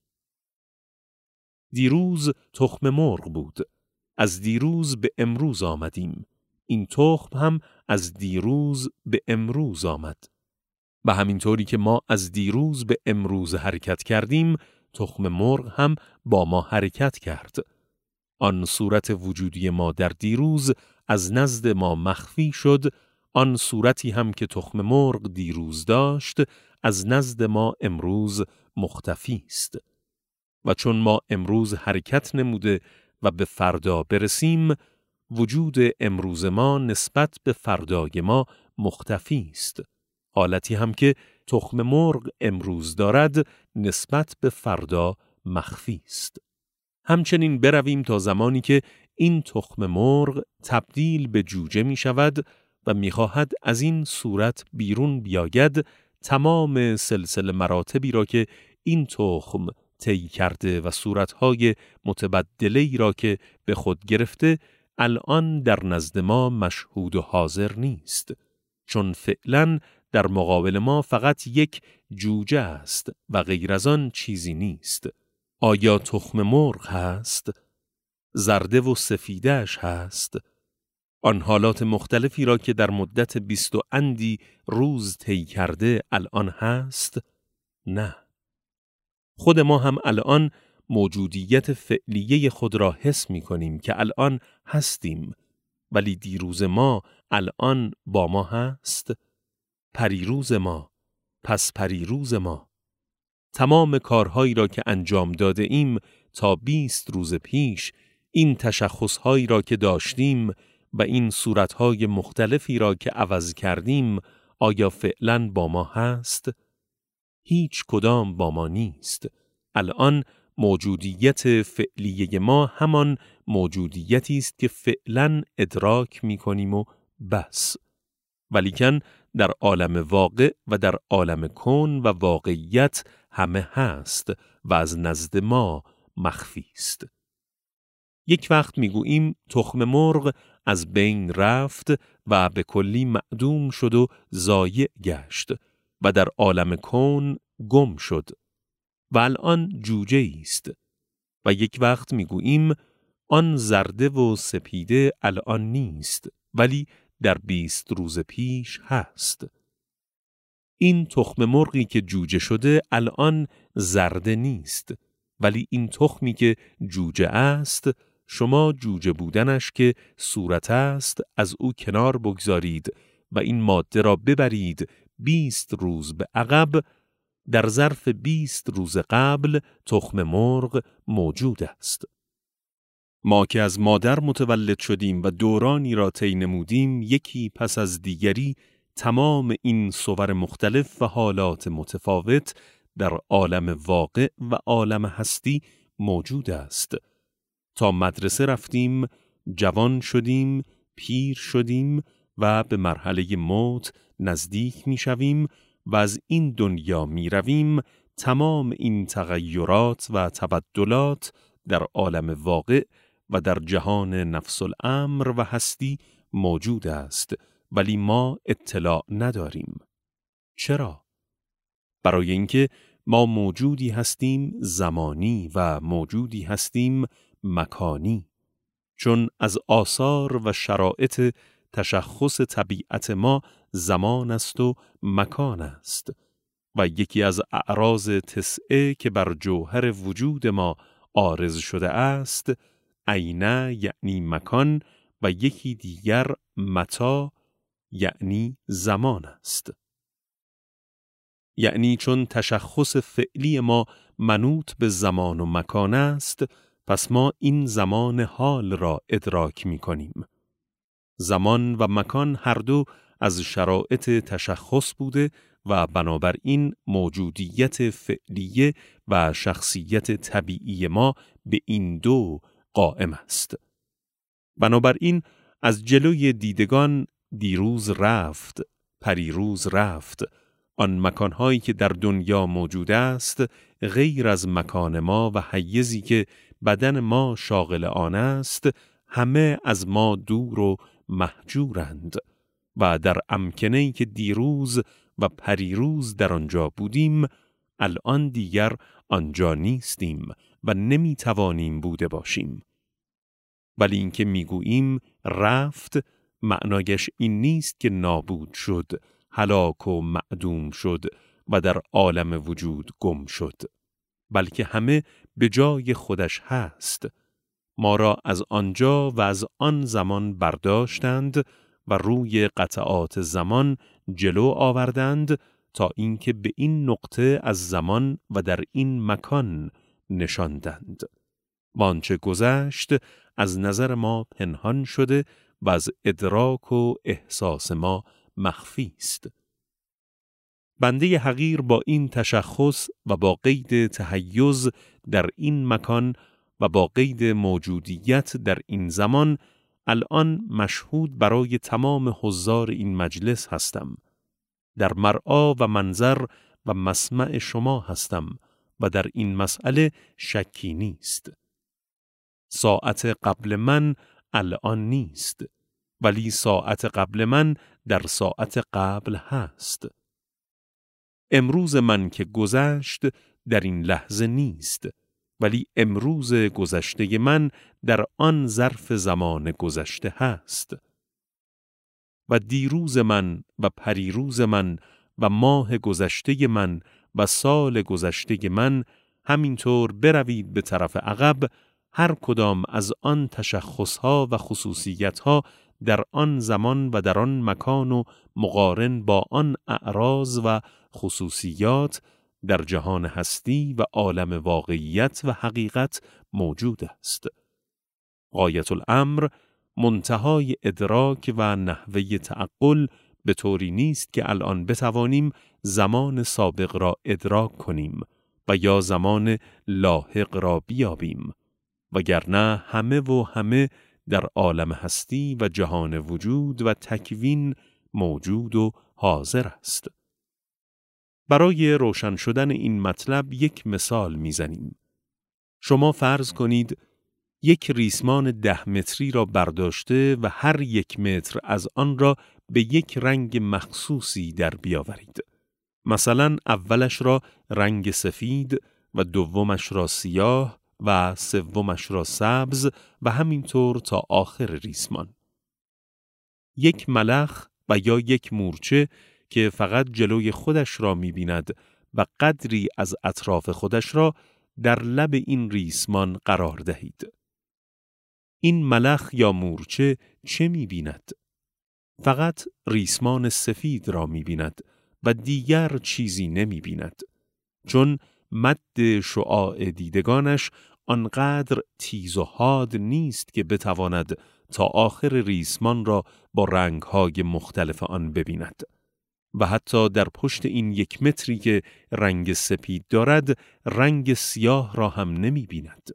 دیروز تخم مرغ بود. از دیروز به امروز آمدیم. این تخم هم از دیروز به امروز آمد. و همینطوری که ما از دیروز به امروز حرکت کردیم، تخم مرغ هم با ما حرکت کرد. آن صورت وجودی ما در دیروز از نزد ما مخفی شد، آن صورتی هم که تخم مرغ دیروز داشت از نزد ما امروز مختفی است. و چون ما امروز حرکت نموده و به فردا برسیم، وجود امروز ما نسبت به فردای ما مختفی است. حالتی هم که تخم مرغ امروز دارد نسبت به فردا مخفی است. همچنین برویم تا زمانی که این تخم مرغ تبدیل به جوجه می شود و می خواهد از این صورت بیرون بیاید، تمام سلسله مراتبی را که این تخم طی کرده و صورتهای متبدله‌ای را که به خود گرفته، الان در نزد ما مشهود و حاضر نیست، چون فعلا در مقابل ما فقط یک جوجه است و غیر از آن چیزی نیست. آیا تخم مرغ هست؟ زرده و سفیدش هست؟ آن حالات مختلفی را که در مدت 20 و اندی روز طی کرده الان هست؟ نه. خود ما هم الان موجودیت فعلیه خود را حس می کنیم که الان هستیم، ولی دیروز ما الان با ما هست؟ پریروز ما، پس پریروز ما. تمام کارهایی را که انجام داده ایم تا 20 روز پیش، این تشخصهایی را که داشتیم و این صورتهای مختلفی را که عوض کردیم، آیا فعلاً با ما هست؟ هیچ کدام با ما نیست. الان موجودیت فعلیه ما همان موجودیتی است که فعلاً ادراک می کنیم و بس. ولیکن در عالم واقع و در عالم کون و واقعیت همه هست و از نزد ما مخفی است. یک وقت میگوییم تخم مرغ از بین رفت و به کلی معدوم شد و ضایع گشت و در عالم کون گم شد و الان جوجه است. و یک وقت میگوییم آن زرده و سپیده الان نیست، ولی در 20 روز پیش هست. این تخم مرغی که جوجه شده الان زرده نیست، ولی این تخمی که جوجه است، شما جوجه بودنش که صورت است از او کنار بگذارید و این ماده را ببرید 20 روز به عقب، در ظرف 20 روز قبل تخم مرغ موجود است. ما که از مادر متولد شدیم و دورانی را طی نمودیم، یکی پس از دیگری تمام این صور مختلف و حالات متفاوت در عالم واقع و عالم هستی موجود است. تا مدرسه رفتیم، جوان شدیم، پیر شدیم و به مرحله موت نزدیک می شویم و از این دنیا می رویم. تمام این تغییرات و تبدلات در عالم واقع و در جهان نفس الامر و هستی موجود است، ولی ما اطلاع نداریم. چرا؟ برای اینکه ما موجودی هستیم زمانی و موجودی هستیم مکانی، چون از آثار و شرایط تشخص طبیعت ما زمان است و مکان است و یکی از اعراض 9 که بر جوهر وجود ما عارض شده است، عینه یعنی مکان و یکی دیگر متا یعنی زمان است. یعنی چون تشخص فعلی ما منوط به زمان و مکان است، پس ما این زمان حال را ادراک می کنیم. زمان و مکان هر دو از شرایط تشخص بوده و بنابراین موجودیت فعلیه و شخصیت طبیعی ما به این دو قائم است. بنابراین از جلوی دیدگان دیروز رفت، پریروز رفت. آن مکانهایی که در دنیا موجود است غیر از مکان ما و حیزی که بدن ما شاغل آن است، همه از ما دور و مهجورند و در امکنه‌ای که دیروز و پریروز در آنجا بودیم، الان دیگر آنجا نیستیم و نمیتوانیم بوده باشیم. ولی اینکه میگوییم رفت، معنایش این نیست که نابود شد، هلاک و معدوم شد و در عالم وجود گم شد، بلکه همه به جای خودش هست. ما را از آنجا و از آن زمان برداشتند و روی قطعات زمان جلو آوردند تا اینکه به این نقطه از زمان و در این مکان نشاندند. وانچه گذشت از نظر ما پنهان شده و از ادراک و احساس ما مخفی است. بنده حقیر با این تشخص و با قید تحیز در این مکان و با قید موجودیت در این زمان الان مشهود برای تمام حضار این مجلس هستم. در مرعا و منظر و مسمع شما هستم و در این مسئله شکی نیست. ساعت قبل من الان نیست، ولی ساعت قبل من در ساعت قبل هست. امروز من که گذشت در این لحظه نیست، ولی امروز گذشته من در آن ظرف زمان گذشته هست. و دیروز من و پریروز من و ماه گذشته من و سال گذشته من، همینطور بروید به طرف عقب، هر کدام از آن تشخصها و خصوصیتها در آن زمان و در آن مکان و مقارن با آن اعراض و خصوصیات در جهان هستی و عالم واقعیت و حقیقت موجود است. غایت الامر، منتهای ادراک و نحوه تعقل به طوری نیست که الان بتوانیم زمان سابق را ادراک کنیم و یا زمان لاحق را بیابیم، وگرنه همه و همه در عالم هستی و جهان وجود و تکوین موجود و حاضر است. برای روشن شدن این مطلب یک مثال میزنیم. شما فرض کنید یک ریسمان 10 متری را برداشته و هر 1 متر از آن را به یک رنگ مخصوصی در بیاورید. مثلا اولش را رنگ سفید و دومش را سیاه و سومش را سبز و همینطور تا آخر ریسمان. یک ملخ و یا یک مورچه که فقط جلوی خودش را می‌بیند و قدری از اطراف خودش را در لب این ریسمان قرار دهید. این ملخ یا مورچه چه می‌بیند؟ فقط ریسمان سفید را می‌بیند و دیگر چیزی نمی‌بیند، چون مد شعاع دیدگانش آنقدر تیز و حاد نیست که بتواند تا آخر ریسمان را با رنگ‌های مختلف آن ببیند و حتی در پشت این 1 متری که رنگ سپید دارد رنگ سیاه را هم نمی‌بیند.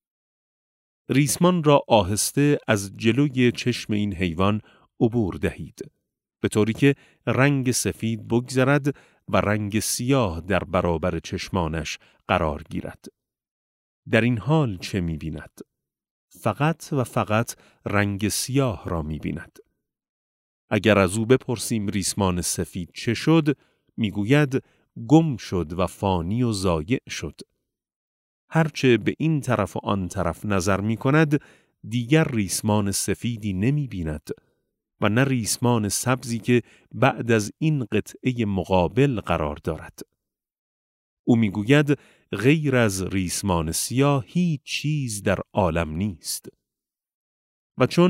ریسمان را آهسته از جلوی چشم این حیوان عبور دهید، به طوری که رنگ سفید بگذرد و رنگ سیاه در برابر چشمانش قرار گیرد. در این حال چه می‌بیند؟ فقط و فقط رنگ سیاه را می‌بیند. اگر از او بپرسیم ریسمان سفید چه شد، میگوید گم شد و فانی و ضایع شد. هرچه به این طرف و آن طرف نظر می کند، دیگر ریسمان سفیدی نمی بیند و نه ریسمان سبزی که بعد از این قطعه مقابل قرار دارد. او می گوید غیر از ریسمان سیاه هیچ چیز در عالم نیست. و چون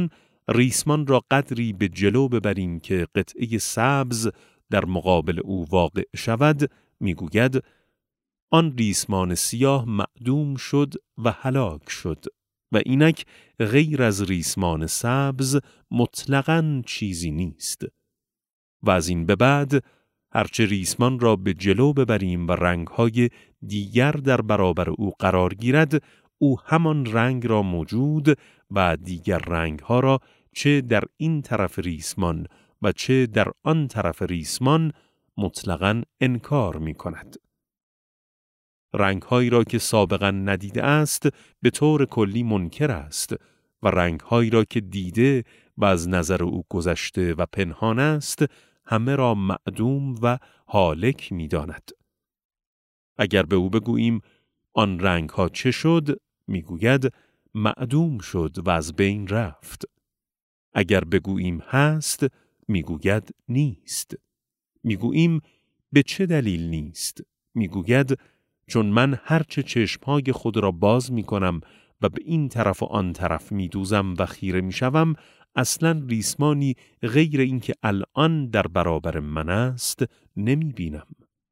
ریسمان را قدری به جلو ببریم که قطعه سبز در مقابل او واقع شود، میگوید آن ریسمان سیاه معدوم شد و هلاک شد و اینک غیر از ریسمان سبز مطلقاً چیزی نیست. و از این به بعد هرچه ریسمان را به جلو ببریم و رنگهای دیگر در برابر او قرار گیرد، او همان رنگ را موجود و دیگر رنگها را چه در این طرف ریسمان و چه در آن طرف ریسمان مطلقاً انکار می کند. رنگهایی را که سابقاً ندیده است به طور کلی منکر است و رنگهایی را که دیده و از نظر او گذشته و پنهان است همه را معدوم و هالک می داند. اگر به او بگوییم آن رنگها چه شد، می گوید معدوم شد و از بین رفت. اگر بگوییم هست، می گوید نیست. می گوییم به چه دلیل نیست؟ می گوید چون من هرچه چشمهای خود را باز می کنم و به این طرف و آن طرف می دوزم و خیره می شوم، اصلاً ریسمانی غیر این که الان در برابر من است نمی بینم.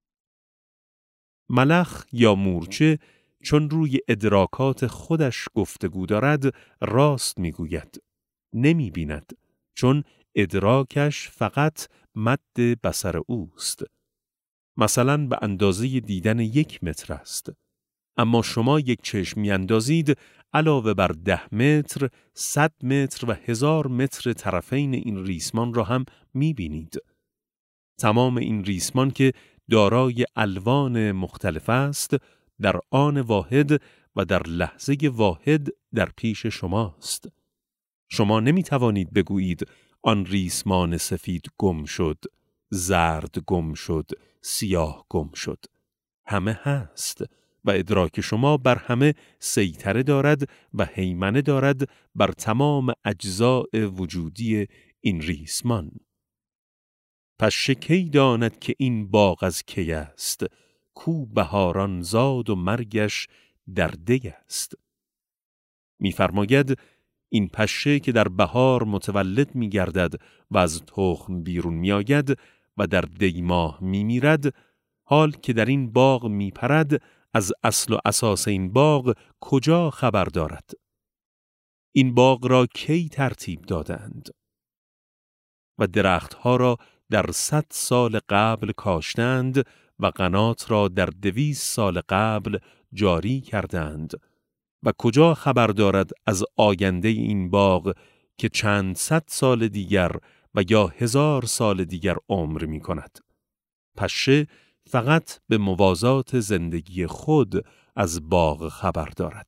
ملخ یا مورچه چون روی ادراکات خودش گفتگو دارد راست می گوید. نمی بیند چون ادراکش فقط مد بصر اوست. مثلا به اندازه دیدن 1 متر است. اما شما یک چشم می اندازید علاوه بر 10 متر، 100 متر و 1000 متر طرفین این ریسمان را هم می بینید. تمام این ریسمان که دارای الوان مختلف است، در آن واحد و در لحظه واحد در پیش شماست. شما نمی توانید بگویید آن ریسمان سفید گم شد، زرد گم شد، سیاه گم شد. همه هست و ادراک شما بر همه سیطره دارد و هیمنه دارد بر تمام اجزاء وجودی این ریسمان. پس کی داند که این باغ از کی است، کو بهاران زاد و مرگش در دی است. می‌فرماید این پشه که در بهار متولد می‌گردد و از تخم بیرون می‌آید و در دی ماه می‌میرد، حال که در این باغ می‌پرد، از اصل و اساس این باغ کجا خبر دارد؟ این باغ را کی ترتیب دادند؟ و درختها را در 100 سال قبل کاشتند و قنات را در 200 سال قبل جاری کردند و کجا خبر دارد از آینده این باغ که چند 100 سال دیگر و یا 1000 سال دیگر عمر می کند؟ پشه فقط به موازات زندگی خود از باغ خبر دارد.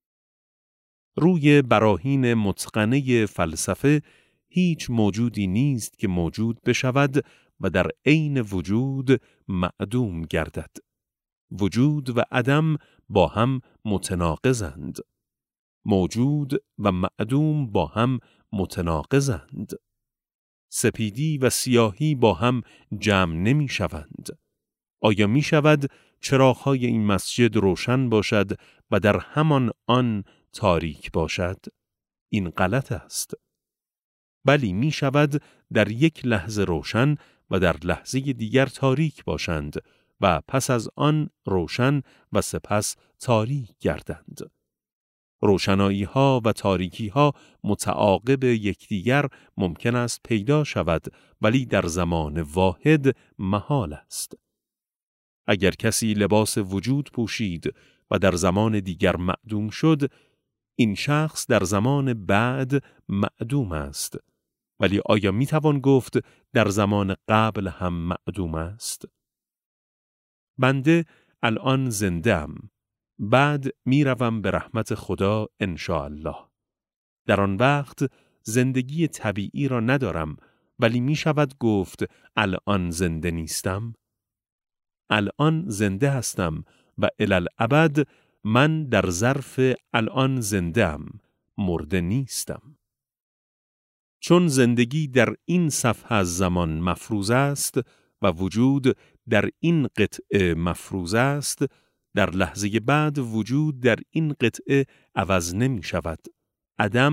روی براهین متقنه فلسفه هیچ موجودی نیست که موجود بشود و در عین وجود معدوم گردد. وجود و عدم با هم متناقضند. موجود و معدوم با هم متناقضند. سپیدی و سیاهی با هم جمع نمی شوند. آیا می شود چراغ‌های این مسجد روشن باشد و در همان آن تاریک باشد؟ این غلط است. بلی می شود در یک لحظه روشن و در لحظه دیگر تاریک باشند و پس از آن روشن و سپس تاریک گردند. روشنایی ها و تاریکی ها متعاقب یکدیگر ممکن است پیدا شود، ولی در زمان واحد محال است. اگر کسی لباس وجود پوشید و در زمان دیگر معدوم شد، این شخص در زمان بعد معدوم است. ولی آیا می توان گفت در زمان قبل هم معدوم است؟ بنده الان زنده‌ام. بعد می روم به رحمت خدا انشاءالله. در آن وقت زندگی طبیعی را ندارم، ولی می شود گفت الان زنده نیستم؟ الان زنده هستم و الالعبد من در ظرف الان زنده‌ام، مرده نیستم. چون زندگی در این صفحه از زمان مفروض است و وجود در این قطعه مفروض است، در لحظه بعد وجود در این قطعه عوض نمی شود. عدم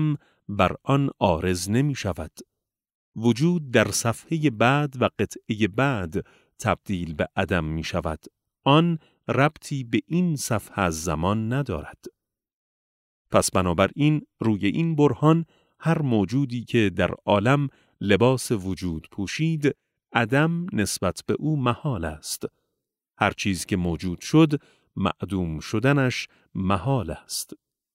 بر آن عارض نمی شود. وجود در صفحه بعد و قطعه بعد تبدیل به عدم می شود. آن ربطی به این صفحه از زمان ندارد. پس بنابراین روی این برهان هر موجودی که در عالم لباس وجود پوشید، عدم نسبت به او محال است. هر چیز که موجود شد، معدوم شدنش محال است.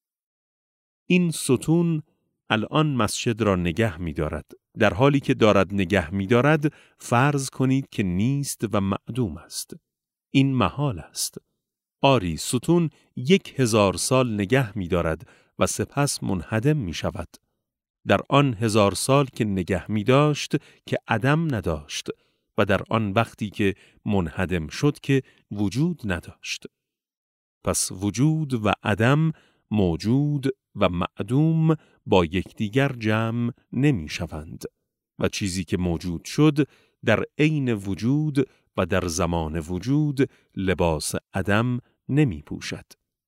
این ستون الان مسجد را نگه می دارد. در حالی که دارد نگه می دارد، فرض کنید که نیست و معدوم است. این محال است. آری، ستون 1000 سال نگه می دارد و سپس منهدم می شود. در آن 1000 سال که نگه می داشت که عدم نداشت و در آن وقتی که منهدم شد که وجود نداشت. پس وجود و عدم، موجود و معدوم با یکدیگر جمع نمی شوند و چیزی که موجود شد در عین وجود و در زمان وجود لباس عدم نمی پوشد.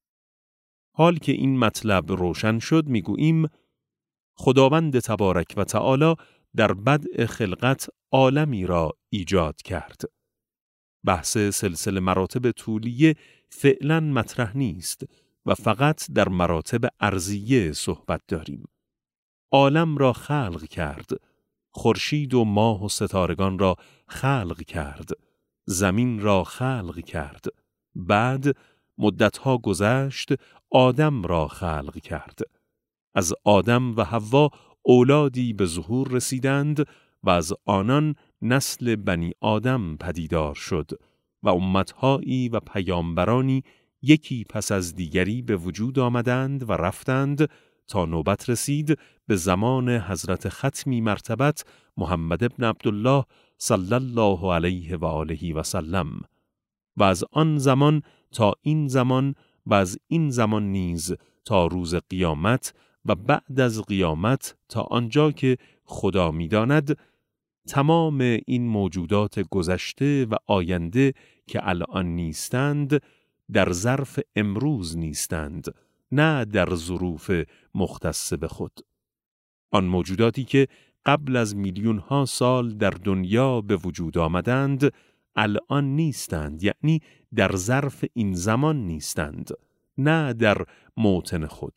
حال که این مطلب روشن شد میگوییم خداوند تبارک و تعالی در بدء خلقت عالمی را ایجاد کرد. بحث سلسله مراتب طولیه فعلا مطرح نیست و فقط در مراتب ارضیه صحبت داریم. عالم را خلق کرد، خورشید و ماه و ستارگان را خلق کرد، زمین را خلق کرد. بعد مدتها گذشت، آدم را خلق کرد. از آدم و حوا اولادی به ظهور رسیدند و از آنان نسل بنی آدم پدیدار شد و امتهایی و پیامبرانی یکی پس از دیگری به وجود آمدند و رفتند تا نوبت رسید به زمان حضرت ختمی مرتبت محمد ابن عبدالله صلی الله علیه و آله و سلم و از آن زمان تا این زمان و از این زمان نیز تا روز قیامت و بعد از قیامت تا آنجا که خدا می‌داند تمام این موجودات گذشته و آینده که الان نیستند در ظرف امروز نیستند، نه در ظروف مختص به خود. آن موجوداتی که قبل از میلیون‌ها سال در دنیا به وجود آمدند الان نیستند، یعنی در ظرف این زمان نیستند، نه در موطن خود.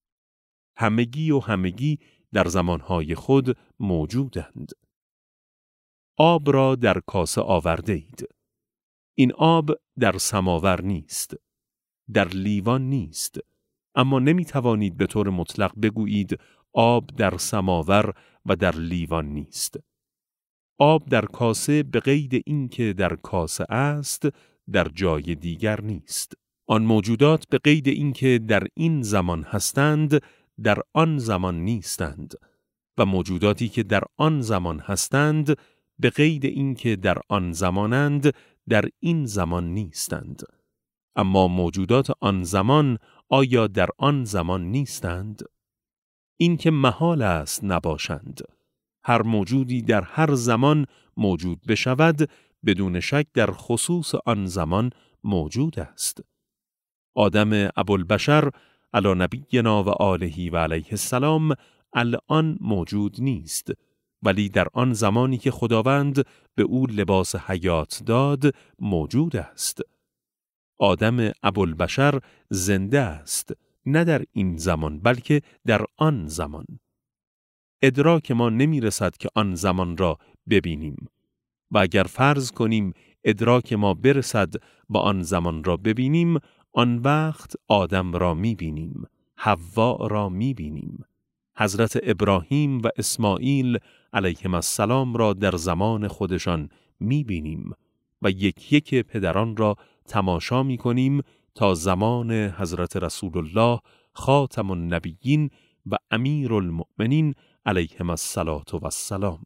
همگی در زمانهای خود موجودند. آب را در کاسه آورده اید. این آب در سماور نیست، در لیوان نیست، اما نمی توانید به طور مطلق بگویید آب در سماور و در لیوان نیست. آب در کاسه به قید اینکه در کاسه است در جای دیگر نیست. آن موجودات به قید اینکه در این زمان هستند در آن زمان نیستند و موجوداتی که در آن زمان هستند به قید اینکه در آن زمانند در این زمان نیستند. اما موجودات آن زمان آیا در آن زمان نیستند؟ این که محال است نباشند. هر موجودی در هر زمان موجود بشود بدون شک در خصوص آن زمان موجود است. آدم ابوالبشر علی نبینا و آله و علیه السلام الان موجود نیست، ولی در آن زمانی که خداوند به او لباس حیات داد موجود است. آدم ابوالبشر زنده است، نه در این زمان بلکه در آن زمان. ادراک ما نمی رسد که آن زمان را ببینیم و اگر فرض کنیم ادراک ما برسد و آن زمان را ببینیم، آن وقت آدم را می بینیم، حوا را می بینیم، حضرت ابراهیم و اسماعیل علیهم السلام را در زمان خودشان می بینیم و یک یک پدران را تماشا می کنیم تا زمان حضرت رسول الله خاتم النبیین و امیر المؤمنین علیهم السلام.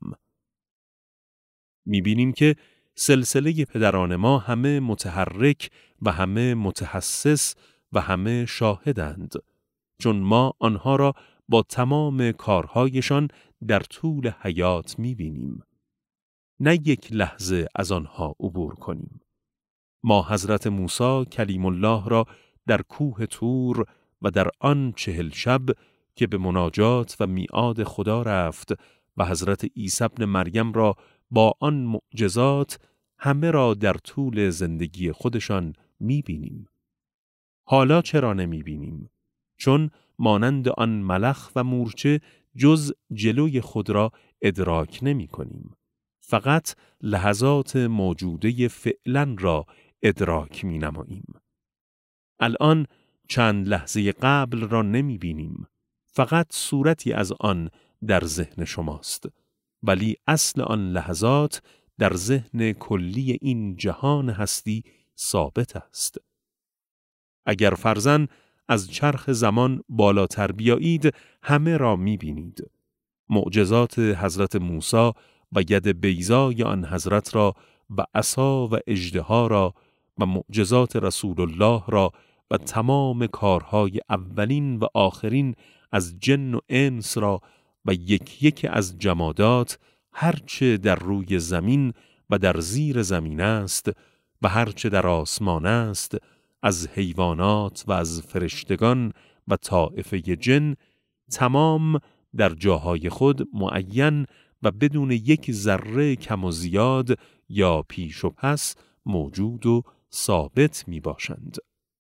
می بینیم که سلسله پدران ما همه متحرک و همه متحسس و همه شاهدند، چون ما آنها را با تمام کارهایشان در طول حیات می بینیم. نه یک لحظه از آنها عبور کنیم. ما حضرت موسی کلیم الله را در کوه طور و در آن 40 شب که به مناجات و میعاد خدا رفت و حضرت عیسی ابن مریم را با آن معجزات همه را در طول زندگی خودشان می‌بینیم. حالا چرا نمی‌بینیم؟ چون مانند آن ملخ و مورچه جز جلوی خود را ادراک نمی‌کنیم. فقط لحظات موجوده فعلا را ادراک می‌نماییم. الان چند لحظه قبل را نمی‌بینیم. فقط صورتی از آن در ذهن شماست. ولی اصل آن لحظات در ذهن کلی این جهان هستی ثابت است. اگر فرضاً از چرخ زمان بالاتر بیایید همه را می‌بینید. معجزات حضرت موسی و ید بیضای آن حضرت را و عصا و اژدها را و معجزات رسول الله را و تمام کارهای اولین و آخرین از جن و انس را و یک از جمادات، هرچه در روی زمین و در زیر زمین است و هرچه در آسمان است، از حیوانات و از فرشتگان و طائفه جن، تمام در جاهای خود معین و بدون یک ذره کم و زیاد یا پیش و پس موجود و ثابت می باشند.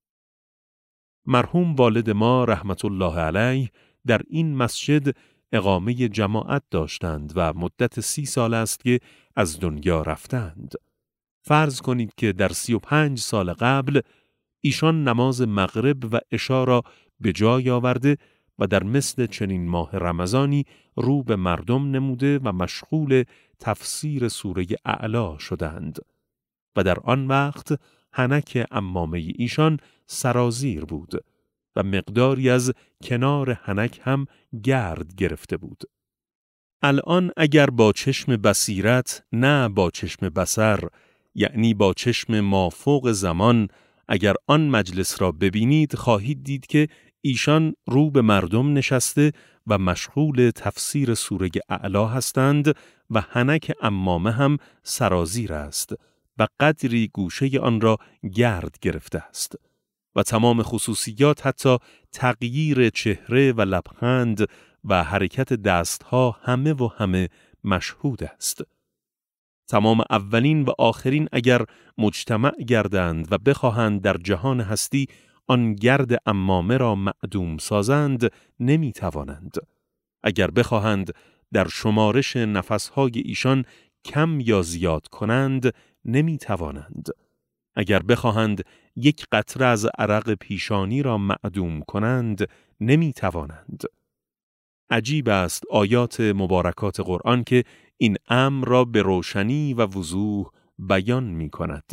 مرحوم والد ما رحمت الله علیه در این مسجد اقامه جماعت داشتند و مدت 30 سال است که از دنیا رفتند. فرض کنید که در 35 سال قبل ایشان نماز مغرب و عشا را به جای آورده و در مثل چنین ماه رمضانی رو به مردم نموده و مشغول تفسیر سوره اعلی شدند و در آن وقت حنک عمامه ایشان سرازیر بود و مقداری از کنار حنک هم گرد گرفته بود. الان اگر با چشم بصیرت نه با چشم بصر، یعنی با چشم مافوق زمان، اگر آن مجلس را ببینید خواهید دید که ایشان رو به مردم نشسته و مشغول تفسیر سوره اعلی هستند و حنک عمامه هم سرازیر است و قدری گوشه آن را گرد گرفته است و تمام خصوصیات حتی تغییر چهره و لبخند و حرکت دستها همه مشهود است. تمام اولین و آخرین اگر مجتمع گردند و بخواهند در جهان هستی آن گرد عمامه را معدوم سازند نمی توانند. اگر بخواهند در شمارش نفسهای ایشان کم یا زیاد کنند نمی توانند. اگر بخواهند یک قطره از عرق پیشانی را معدوم کنند نمی توانند. عجیب است آیات مبارکات قرآن که این امر را به روشنی و وضوح بیان می کند.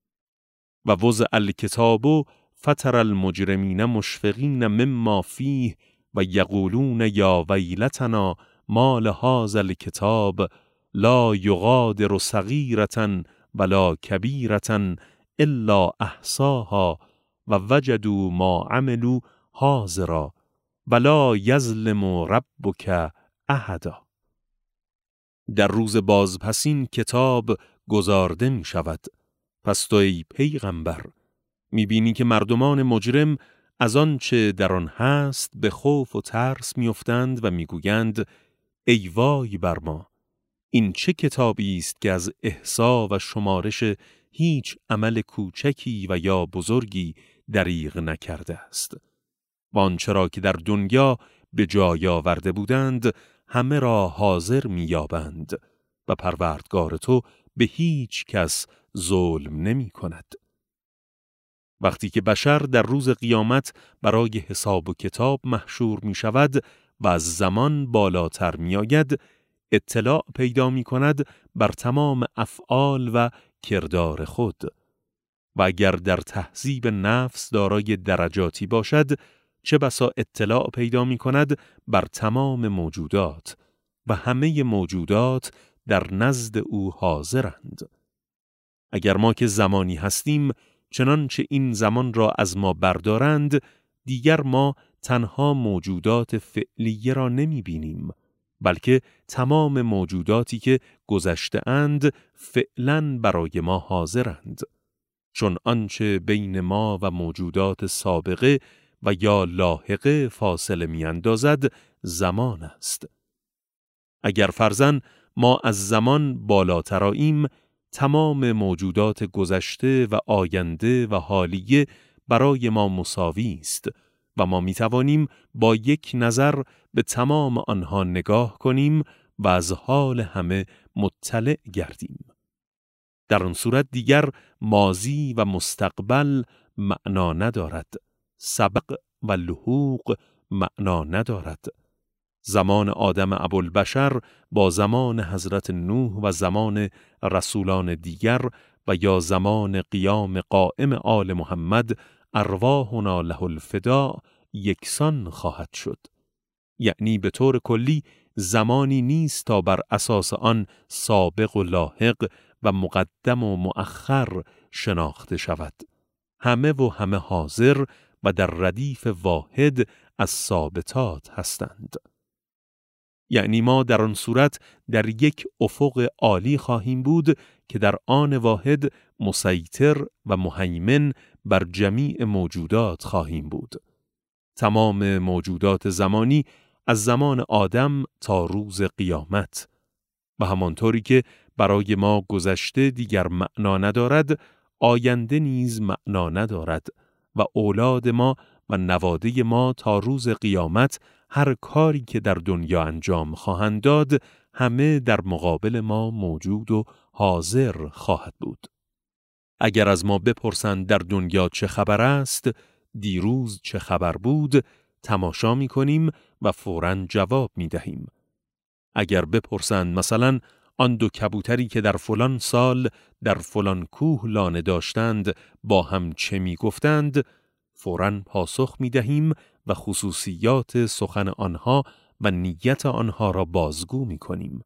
و وضع الکتاب فتر المجرمین مشفقین مما فیه و یقولون یا ویلتنا ما لهذا الکتاب لا یغادر صغیرة ولا کبیرة الا احصاها و وجدوا ما عملوا حاضرا ولا یظلم ربک احدا. در روز بازپسین کتاب گزارده می شود. پس تو ای پیغمبر می بینی که مردمان مجرم از آن چه در آن هست به خوف و ترس می افتند و می گویند ای وای بر ما، این چه کتابی است که از احصا و شمارش هیچ عمل کوچکی و یا بزرگی دریغ نکرده است. و آنچه را که در دنیا به جای آورده بودند همه را حاضر می‌یابند و پروردگار تو به هیچ کس ظلم نمی کند. وقتی که بشر در روز قیامت برای حساب و کتاب محشور می شود و از زمان بالاتر می آید، اطلاع پیدا می کند بر تمام افعال و کردار خود. و اگر در تهذیب نفس دارای درجاتی باشد، چه بسا اطلاع پیدا می کند بر تمام موجودات و همه موجودات در نزد او حاضرند. اگر ما که زمانی هستیم چنانچه این زمان را از ما بردارند، دیگر ما تنها موجودات فعلیه را نمی بینیم، بلکه تمام موجوداتی که گذشته اند فعلاً برای ما حاضرند. چون آنچه بین ما و موجودات سابقه و یا لاحقه فاصله می اندازد زمان است. اگر فرضاً ما از زمان بالاتر آییم، تمام موجودات گذشته و آینده و حالیه برای ما مساوی است و ما می توانیم با یک نظر به تمام آنها نگاه کنیم و از حال همه مطلع گردیم. در آن صورت دیگر ماضی و مستقبل معنا ندارد، سبق و لحوق معنا ندارد. زمان آدم ابوالبشر با زمان حضرت نوح و زمان رسولان دیگر و یا زمان قیام قائم آل محمد ارواحنا له الفداء یکسان خواهد شد. یعنی به طور کلی زمانی نیست تا بر اساس آن سابق و لاحق و مقدم و مؤخر شناخته شود. همه و همه حاضر و در ردیف واحد از ثابتات هستند. یعنی ما در آن صورت در یک افق عالی خواهیم بود که در آن واحد مسیطر و مهیمن بر جمیع موجودات خواهیم بود. تمام موجودات زمانی از زمان آدم تا روز قیامت و همانطوری که برای ما گذشته دیگر معنا ندارد، آینده نیز معنا ندارد و اولاد ما و نواده ما تا روز قیامت هر کاری که در دنیا انجام خواهند داد همه در مقابل ما موجود و حاضر خواهد بود. اگر از ما بپرسند در دنیا چه خبر است، دیروز چه خبر بود، تماشا می کنیم و فوراً جواب می دهیم. اگر بپرسند مثلا آن دو کبوتری که در فلان سال در فلان کوه لانه داشتند با هم چه می گفتند، فوراً پاسخ می دهیم و خصوصیات سخن آنها و نیت آنها را بازگو می کنیم.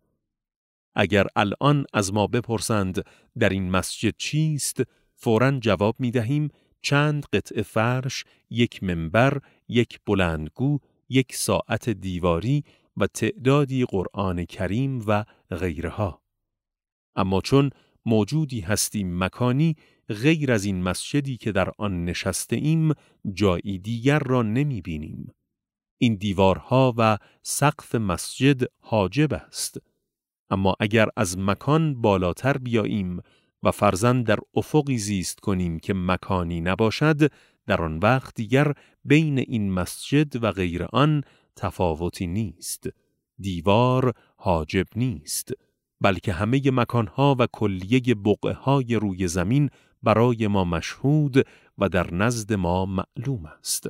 اگر الان از ما بپرسند در این مسجد چیست، فوراً جواب می دهیم چند قطعه فرش، یک منبر، یک بلندگو، یک ساعت دیواری و تعدادی قرآن کریم و غیرها. اما چون موجودی هستیم مکانی، غیر از این مسجدی که در آن نشسته ایم جایی دیگر را نمی بینیم. این دیوارها و سقف مسجد حاجب است. اما اگر از مکان بالاتر بیاییم و فرضاً در افقی زیست کنیم که مکانی نباشد، در آن وقت دیگر بین این مسجد و غیر آن تفاوتی نیست. دیوار حاجب نیست، بلکه همه مکانها و کلیه بقعه‌های روی زمین برای ما مشهود و در نزد ما معلوم است.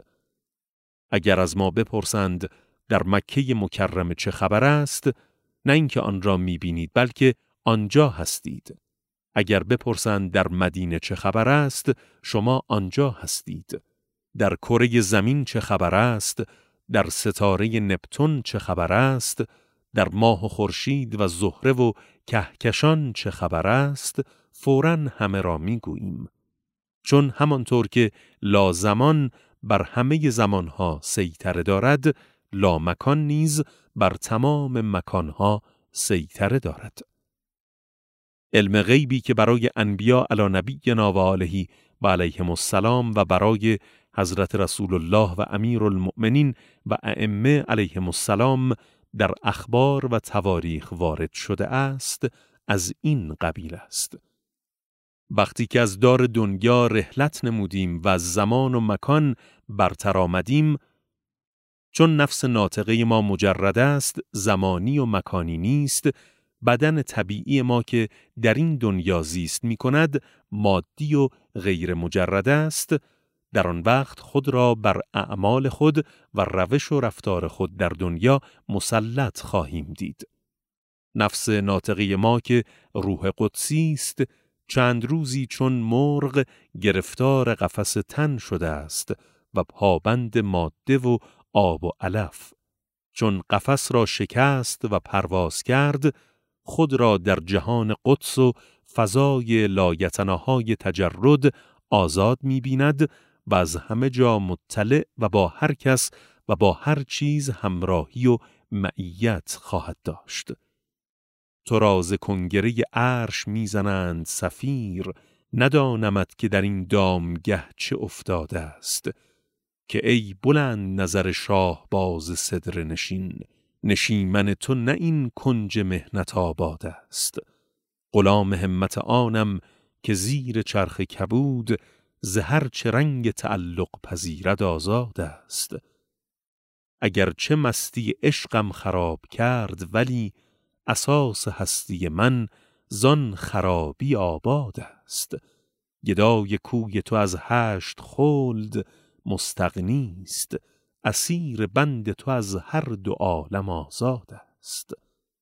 اگر از ما بپرسند در مکه مکرمه چه خبر است، نه اینکه آن را می‌بینید بلکه آنجا هستید. اگر بپرسند در مدینه چه خبر است، شما آنجا هستید. در کره زمین چه خبر است، در ستاره نپتون چه خبر است، در ماه و خورشید و زهره و کهکشان چه خبر است، فوراً همه را میگوییم. چون همانطور که لا زمان بر همه زمانها سیطره دارد، لا مکان نیز بر تمام مکانها سیطره دارد. علم غیبی که برای انبیا علی نبینا و آله و علیهم السلام و برای حضرت رسول الله و امیر المؤمنین و ائمه علیهم السلام در اخبار و تواریخ وارد شده است، از این قبیل است. وقتی که از دار دنیا رحلت نمودیم و از زمان و مکان برتر آمدیم، چون نفس ناطقه ما مجرد است، زمانی و مکانی نیست، بدن طبیعی ما که در این دنیا زیست می کند، مادی و غیر مجرد است، در آن وقت خود را بر اعمال خود و روش و رفتار خود در دنیا مسلط خواهیم دید. نفس ناطقه ما که روح قدسی است، چند روزی چون مرغ گرفتار قفس تن شده است و پابند ماده و آب و علف. چون قفس را شکست و پرواز کرد، خود را در جهان قدس و فضای لایتناهای تجرد آزاد می بیند و از همه جا مطلع و با هر کس و با هر چیز همراهی و معیت خواهد داشت. تو را ز کنگره عرش میزنند صفیر، ندانمت که در این دامگه چه افتاده است. که ای بلند نظر شاه باز صدر نشین، نشیمن تو نه این کنج مهنت آباد است. غلام همت آنم که زیر چرخ کبود، ز هر چه رنگ تعلق پذیرد آزاد است. اگر چه مستی عشقم خراب کرد، ولی اساس هستی من زان خرابی آباد است. گدای کوی تو از 8 خلد مستغنی است، اسیر بند تو از هر 2 عالم آزاد است.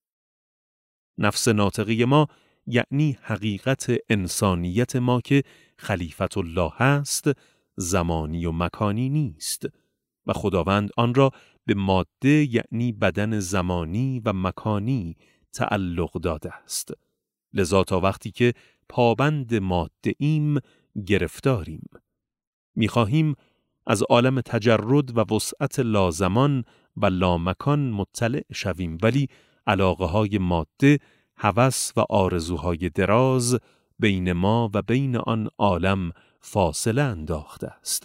نفس ناطقی ما یعنی حقیقت انسانیت ما که خلیفت الله هست، زمانی و مکانی نیست و خداوند آن را به ماده یعنی بدن زمانی و مکانی تعلق داده است. لذا تا وقتی که پابند ماده ایم گرفتاریم. می‌خواهیم از عالم تجرد و وسعت لازمان و لامکان مطلع شویم، ولی علاقه‌های ماده، هوس و آرزوهای دراز بین ما و بین آن عالم فاصله انداخته است.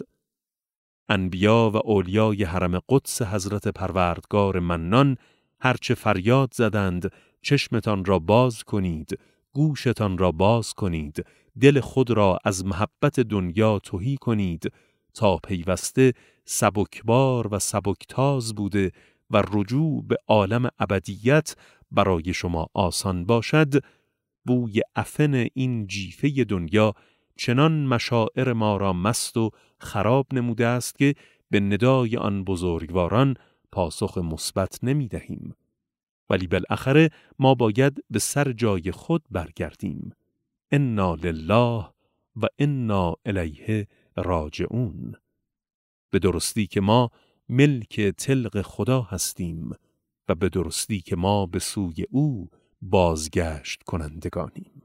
انبیا و اولیای حرم قدس حضرت پروردگار منان هرچه فریاد زدند چشمتان را باز کنید، گوشتان را باز کنید، دل خود را از محبت دنیا تهی کنید تا پیوسته سبکبار و سبکتاز بوده و رجوع به عالم ابدیت برای شما آسان باشد. بوی عفن این جیفه دنیا چنان مشاعر ما را مست و خراب نموده است که به ندای آن بزرگواران پاسخ مثبت نمی دهیم. ولی بالاخره ما باید به سر جای خود برگردیم. انا لله و انا الیه راجعون. به درستی که ما ملک تلق خدا هستیم و به درستی که ما به سوی او بازگشت کنندگانیم.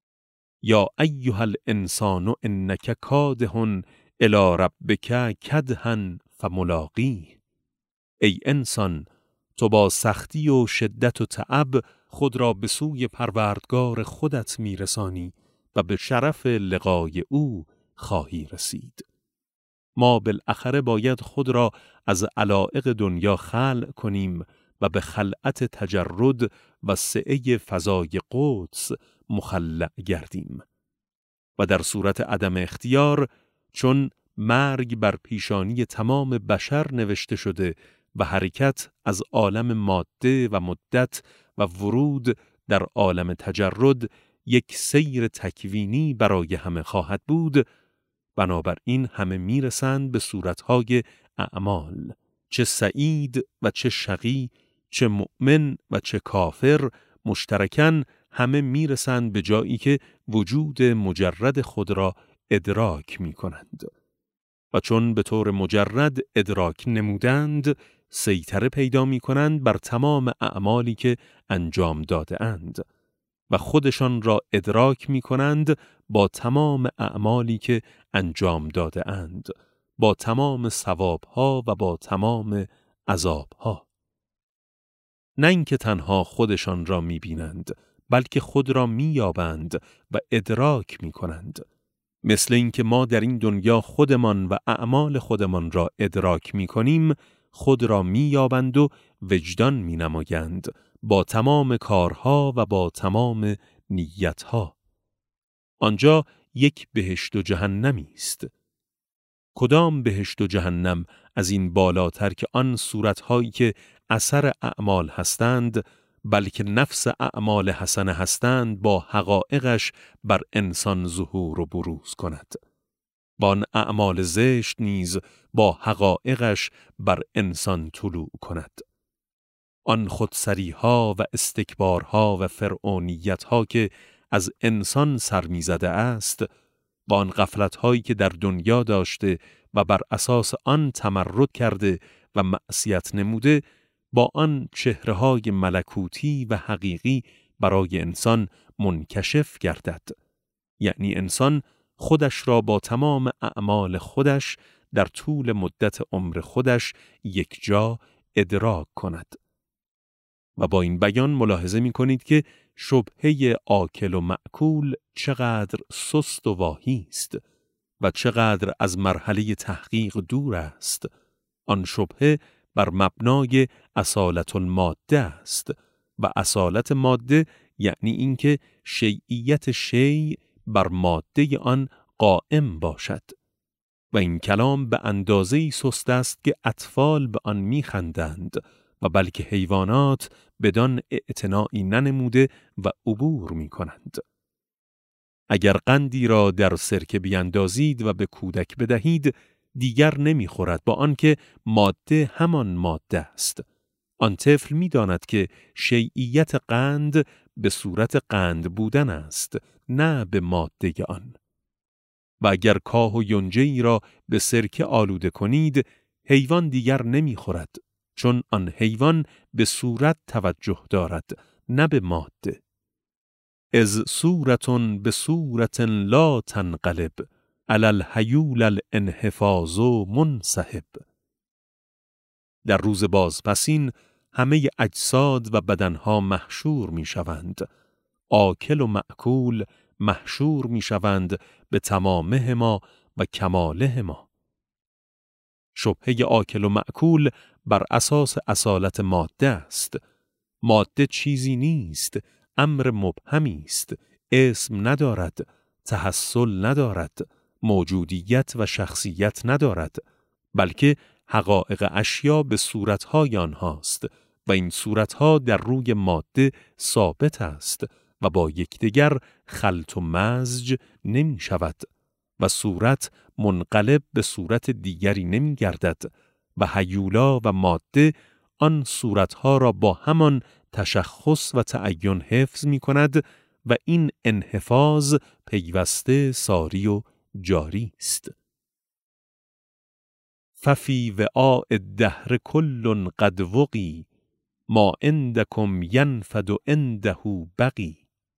یا ایها الانسان انک کادح الی ربک کدحا فملاقیه. ای انسان، تو با سختی و شدت و تعب خود را به سوی پروردگار خودت میرسانی و به شرف لقای او خواهی رسید. ما بالاخره باید خود را از علایق دنیا خلع کنیم و به خلعت تجرد و سعه فضای قدس مخلع گردیم. و در صورت عدم اختیار، چون مرگ بر پیشانی تمام بشر نوشته شده و حرکت از عالم ماده و مدت و ورود در عالم تجرد یک سیر تکوینی برای همه خواهد بود، بنابراین همه میرسند به صورتهای اعمال، چه سعید و چه شقی، چه مؤمن و چه کافر، مشترکاً همه میرسند به جایی که وجود مجرد خود را ادراک می کنند. و چون به طور مجرد ادراک نمودند، سیطره پیدا می کنند بر تمام اعمالی که انجام داده اند و خودشان را ادراک می کنند با تمام اعمالی که انجام داده اند، با تمام ثوابها و با تمام عذابها. نه اینکه تنها خودشان را می بینند، بلکه خود را می یابند و ادراک می کنند. مثل اینکه ما در این دنیا خودمان و اعمال خودمان را ادراک می کنیم، خود را می یابند و وجدان می نمایند با تمام کارها و با تمام نیتها. آنجا یک بهشت و جهنمی است. کدام بهشت و جهنم از این بالاتر که آن صورتهایی که اثر اعمال هستند، بلکه نفس اعمال حسنه هستند، با حقایقش بر انسان ظهور و بروز کند. با آن اعمال زشت نیز با حقایقش بر انسان طلوع کند. آن خودسریها و استکبارها و فرعونیتها که از انسان سر می‌زده است، با آن غفلت‌هایی که در دنیا داشته و بر اساس آن تمرد کرده و معصیت نموده، با آن چهره‌های ملکوتی و حقیقی برای انسان منکشف گردد. یعنی انسان خودش را با تمام اعمال خودش در طول مدت عمر خودش یک جا ادراک کند. و با این بیان ملاحظه می کنید که شبهه آکل و مأکول چقدر سست و واهی است و چقدر از مرحله تحقیق دور است آن شبهه بر مبنای اصالت الماده است و اصالت ماده یعنی اینکه شیعیت شیء بر ماده آن قائم باشد و این کلام به اندازه‌ای سست است که اطفال به آن می‌خندند و بلکه حیوانات بدان اعتنایی ننموده و عبور می‌کنند. اگر قندی را در سرکه بیندازید و به کودک بدهید دیگر نمی‌خورد، با آنکه ماده همان ماده است. آن طفل می‌داند که شیعیت قند به صورت قند بودن است، نه به ماده آن. و اگر کاه و یونجه‌ای را به سرکه آلوده کنید، حیوان دیگر نمی‌خورد، چون آن حیوان به صورت توجه دارد، نه به ماده. از صورتون به صورت لا تنقلب علی الحیول الانحفاظ منسحب. در روز بازپسین همه اجساد و بدنها محشور می شوند. آکل و مأکول محشور می شوند به تمامه ما و کماله ما. شبهه آکل و مأکول بر اساس اصالت ماده است. ماده چیزی نیست، امر مبهمی است، اسم ندارد، تحصل ندارد، موجودیت و شخصیت ندارد، بلکه حقایق اشیا به صورتهای آنهاست و این صورتها در روی ماده ثابت است و با یکدیگر خلط و مزج نمی شود و صورت منقلب به صورت دیگری نمی گردد و هیولا و ماده آن صورتها را با همان تشخص و تعین حفظ می کند و این انحفاظ پیوسته ساری و جاری است. ففی وعاء الدهر کل قد وقی ما عندکم ینفد عنده بقی.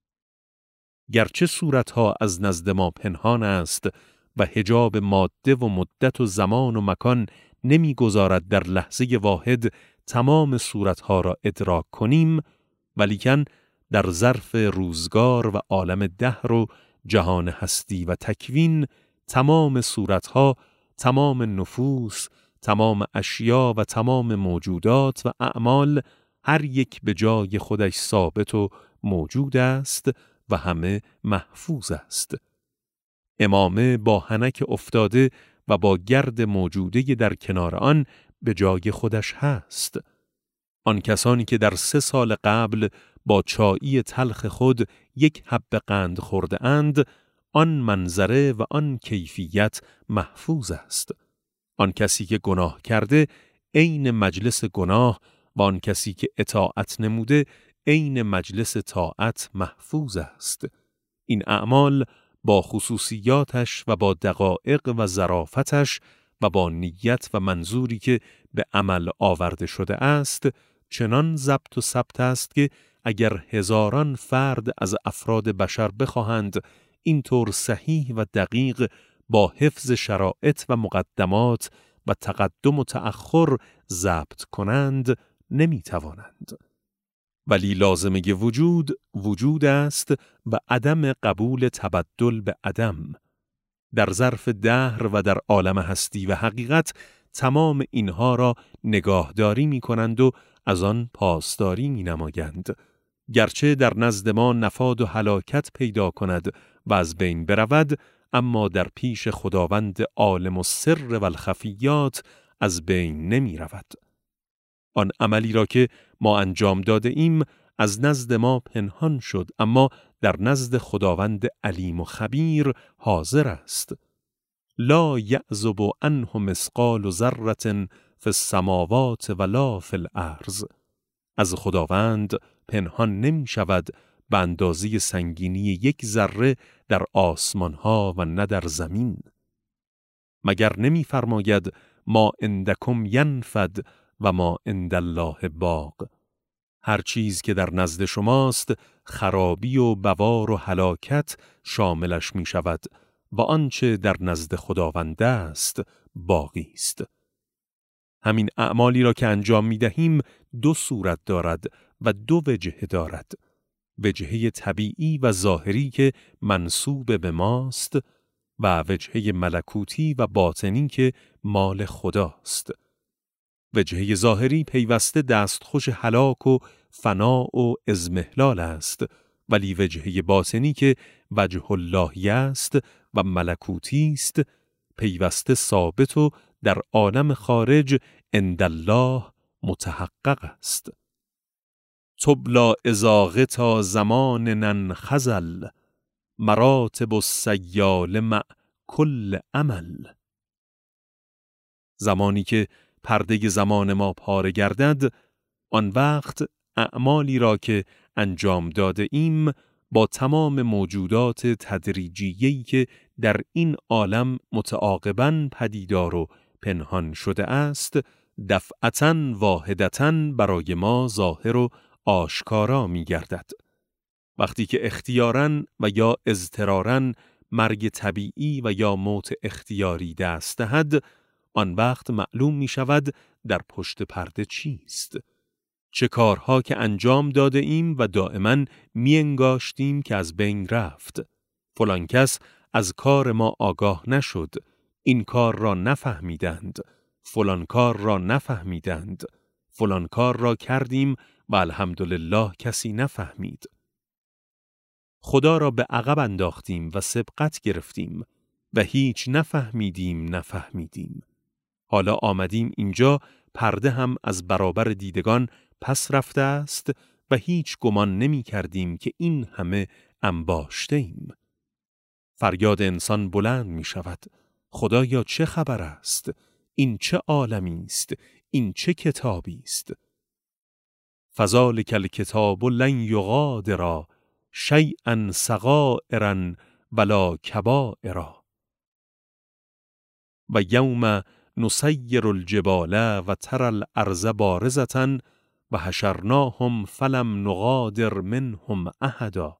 گرچه صورتها از نزد ما پنهان است و حجاب ماده و مدت و زمان و مکان نمیگذارد در لحظه واحد تمام صورتها را ادراک کنیم، ولیکن در ظرف روزگار و عالم دهر و جهان هستی و تکوین تمام صورتها، تمام نفوس، تمام اشیا و تمام موجودات و اعمال هر یک به جای خودش ثابت و موجود است و همه محفوظ است. امامه با حنک افتاده و با گرد موجوده در کنار آن به جای خودش هست. آن کسانی که در 3 سال قبل با چایی تلخ خود یک حبه قند خورده اند، آن منظره و آن کیفیت محفوظ است. آن کسی که گناه کرده عین مجلس گناه و آن کسی که اطاعت نموده عین مجلس طاعت محفوظ است. این اعمال با خصوصیاتش و با دقایق و ظرافتش و با نیت و منظوری که به عمل آورده شده است چنان ضبط و ثبت است که اگر هزاران فرد از افراد بشر بخواهند اینطور صحیح و دقیق با حفظ شرایط و مقدمات و تقدم و تأخر ضبط کنند نمیتوانند. ولی لازمه وجود است و عدم قبول تبدل به عدم. در ظرف دهر و در عالم هستی و حقیقت تمام اینها را نگاهداری می کنند و از آن پاسداری می نمایند. گرچه در نزد ما نفاد و هلاکت پیدا کند و از بین برود، اما در پیش خداوند عالم السر و الخفیات از بین نمی رود. آن عملی را که ما انجام داده ایم از نزد ما پنهان شد، اما در نزد خداوند علیم و خبیر حاضر است. لا یعزب عنه مثقال ذره فی السماوات ولا فی الارض. از خداوند پنهان نمی شود به اندازه سنگینی یک ذره در آسمان ها و نه در زمین. مگر نمی فرماید ما عندکم ینفد و ما عند الله باق. هر چیز که در نزد شماست خرابی و بوار و هلاکت شاملش می شود و آنچه در نزد خداوند است باقی است. همین اعمالی را که انجام می دهیم 2 صورت دارد و 2 وجهه دارد. وجهه طبیعی و ظاهری که منسوب به ماست و وجهه ملکوتی و باطنی که مال خداست. وجهه ظاهری پیوسته دستخوش هلاک و فنا و اضمحلال است، ولی وجهه باطنی که وجه اللهی است و ملکوتی است، پیوسته ثابت و در عالم خارج عند الله متحقق است. تبلا ازاغه تا زمان ننخزل، مراتب السیال مع کل عمل. زمانی که پرده زمان ما پاره گردد، آن وقت اعمالی را که انجام داده ایم با تمام موجودات تدریجیه‌ای که در این عالم متعاقباً پدیدار و پنهان شده است، دفعتاً واحدتاً برای ما ظاهر و آشکارا می گردد. وقتی که اختیاراً و یا اضطراراً مرگ طبیعی و یا موت اختیاری دست دهد، آن وقت معلوم می شود در پشت پرده چیست. چه کارها که انجام داده ایم و دائما می انگاشتیم که از بین رفت. فلان کس از کار ما آگاه نشد، این کار را نفهمیدند، فلان کار را نفهمیدند، فلان کار را کردیم و الحمدلله کسی نفهمید. خدا را به عقب انداختیم و سبقت گرفتیم و هیچ نفهمیدیم. حالا آمدیم اینجا، پرده هم از برابر دیدگان پس رفته است و هیچ گمان نمی کردیم که این همه انباشته ایم. فریاد انسان بلند می شود: خدایا چه خبر است؟ این چه عالمی است؟ این چه کتابی است؟ فذلک الکتاب لن یغادر شیئا صغائرا ولا کبائرا و یوم نسیر الجبال و تری الارض بارزة و حشرناهم فلم نغادر منهم احدا.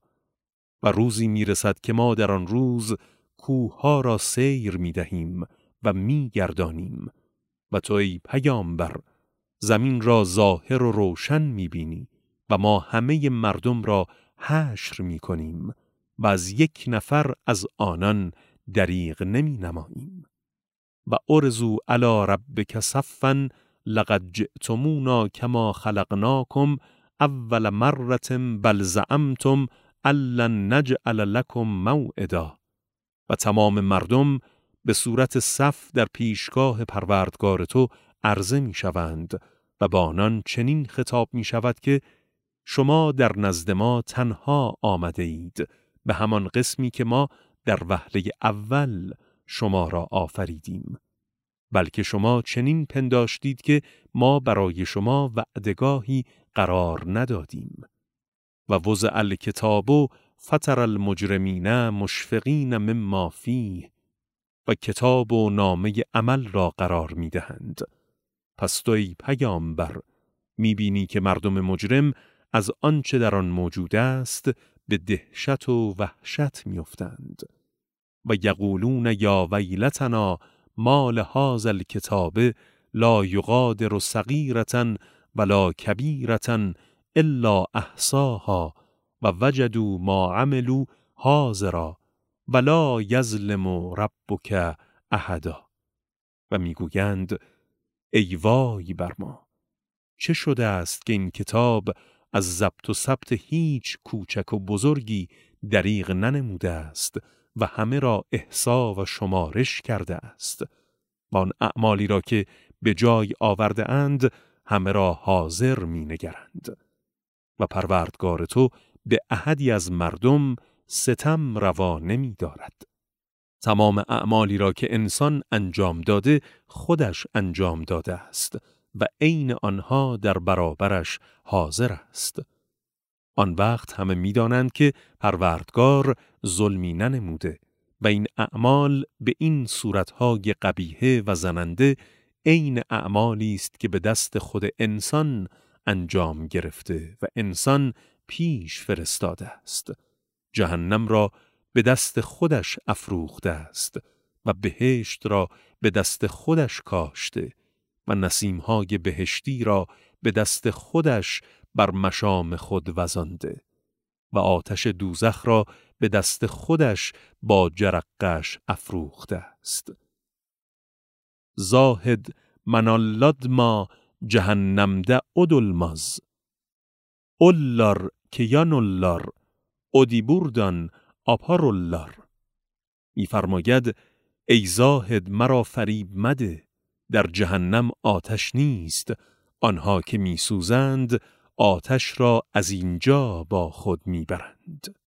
و روزی میرسد که ما در آن روز کوهها را سیر میدهیم و میگردانیم و تو ای پیامبر زمین را ظاهر و روشن میبینی و ما همه مردم را حشر میکنیم و از یک نفر از آنان دریغ نمی نماییم. و ارزو علی ربک صفا لقد جئتمونا کما خلقناکم اول مرة بل زعمتم لن نجعل لکم موعدا. و تمام مردم به صورت صف در پیشگاه پروردگار تو عرضه می شوند و با آنان چنین خطاب می شود که شما در نزد ما تنها آمده اید به همان قسمی که ما در وهله اول شما را آفریدیم، بلکه شما چنین پنداشتید که ما برای شما وعدگاهی قرار ندادیم. و وضع الکتاب فتر المجرمین مشفقین مما فیه. و کتاب و نامه عمل را قرار می دهند. پس تو ای پیامبر می بینی که مردم مجرم از آنچه در آن موجود است به دهشت و وحشت می افتند. و یقولون یا ویلتنا ما لهذا الکتاب لا یغادر صغیرة ولا کبیرة الا احصاها و وجدوا ما عملوا حاضرا ولا یظلم ربک احدا. و میگویند ای وای بر ما، چه شده است که این کتاب از ضبط و ثبت هیچ کوچک و بزرگی دریغ ننموده است و همه را احصا و شمارش کرده است و آن اعمالی را که به جای آورده اند همه را حاضر می نگرند. و پروردگار تو به احدی از مردم ستم روا نمی دارد. تمام اعمالی را که انسان انجام داده خودش انجام داده است و عین آنها در برابرش حاضر است. آن وقت همه می دانند که پروردگار ظلمی ننموده و این اعمال به این صورتهای قبیحه و زننده عین اعمالی است که به دست خود انسان انجام گرفته و انسان پیش فرستاده است. جهنم را به دست خودش افروخته است و بهشت را به دست خودش کاشته و نسیم‌های بهشتی را به دست خودش بر مشام خود وزانده و آتش دوزخ را به دست خودش با جرقش افروخته است. زاهد من اللدما cehennemde odulmaz. Ollar که yanollar ادی بردن آپارولار. می‌فرماید ای زاهد مرا فریب مده، در جهنم آتش نیست، آنها که می‌سوزند آتش را از اینجا با خود می‌برند.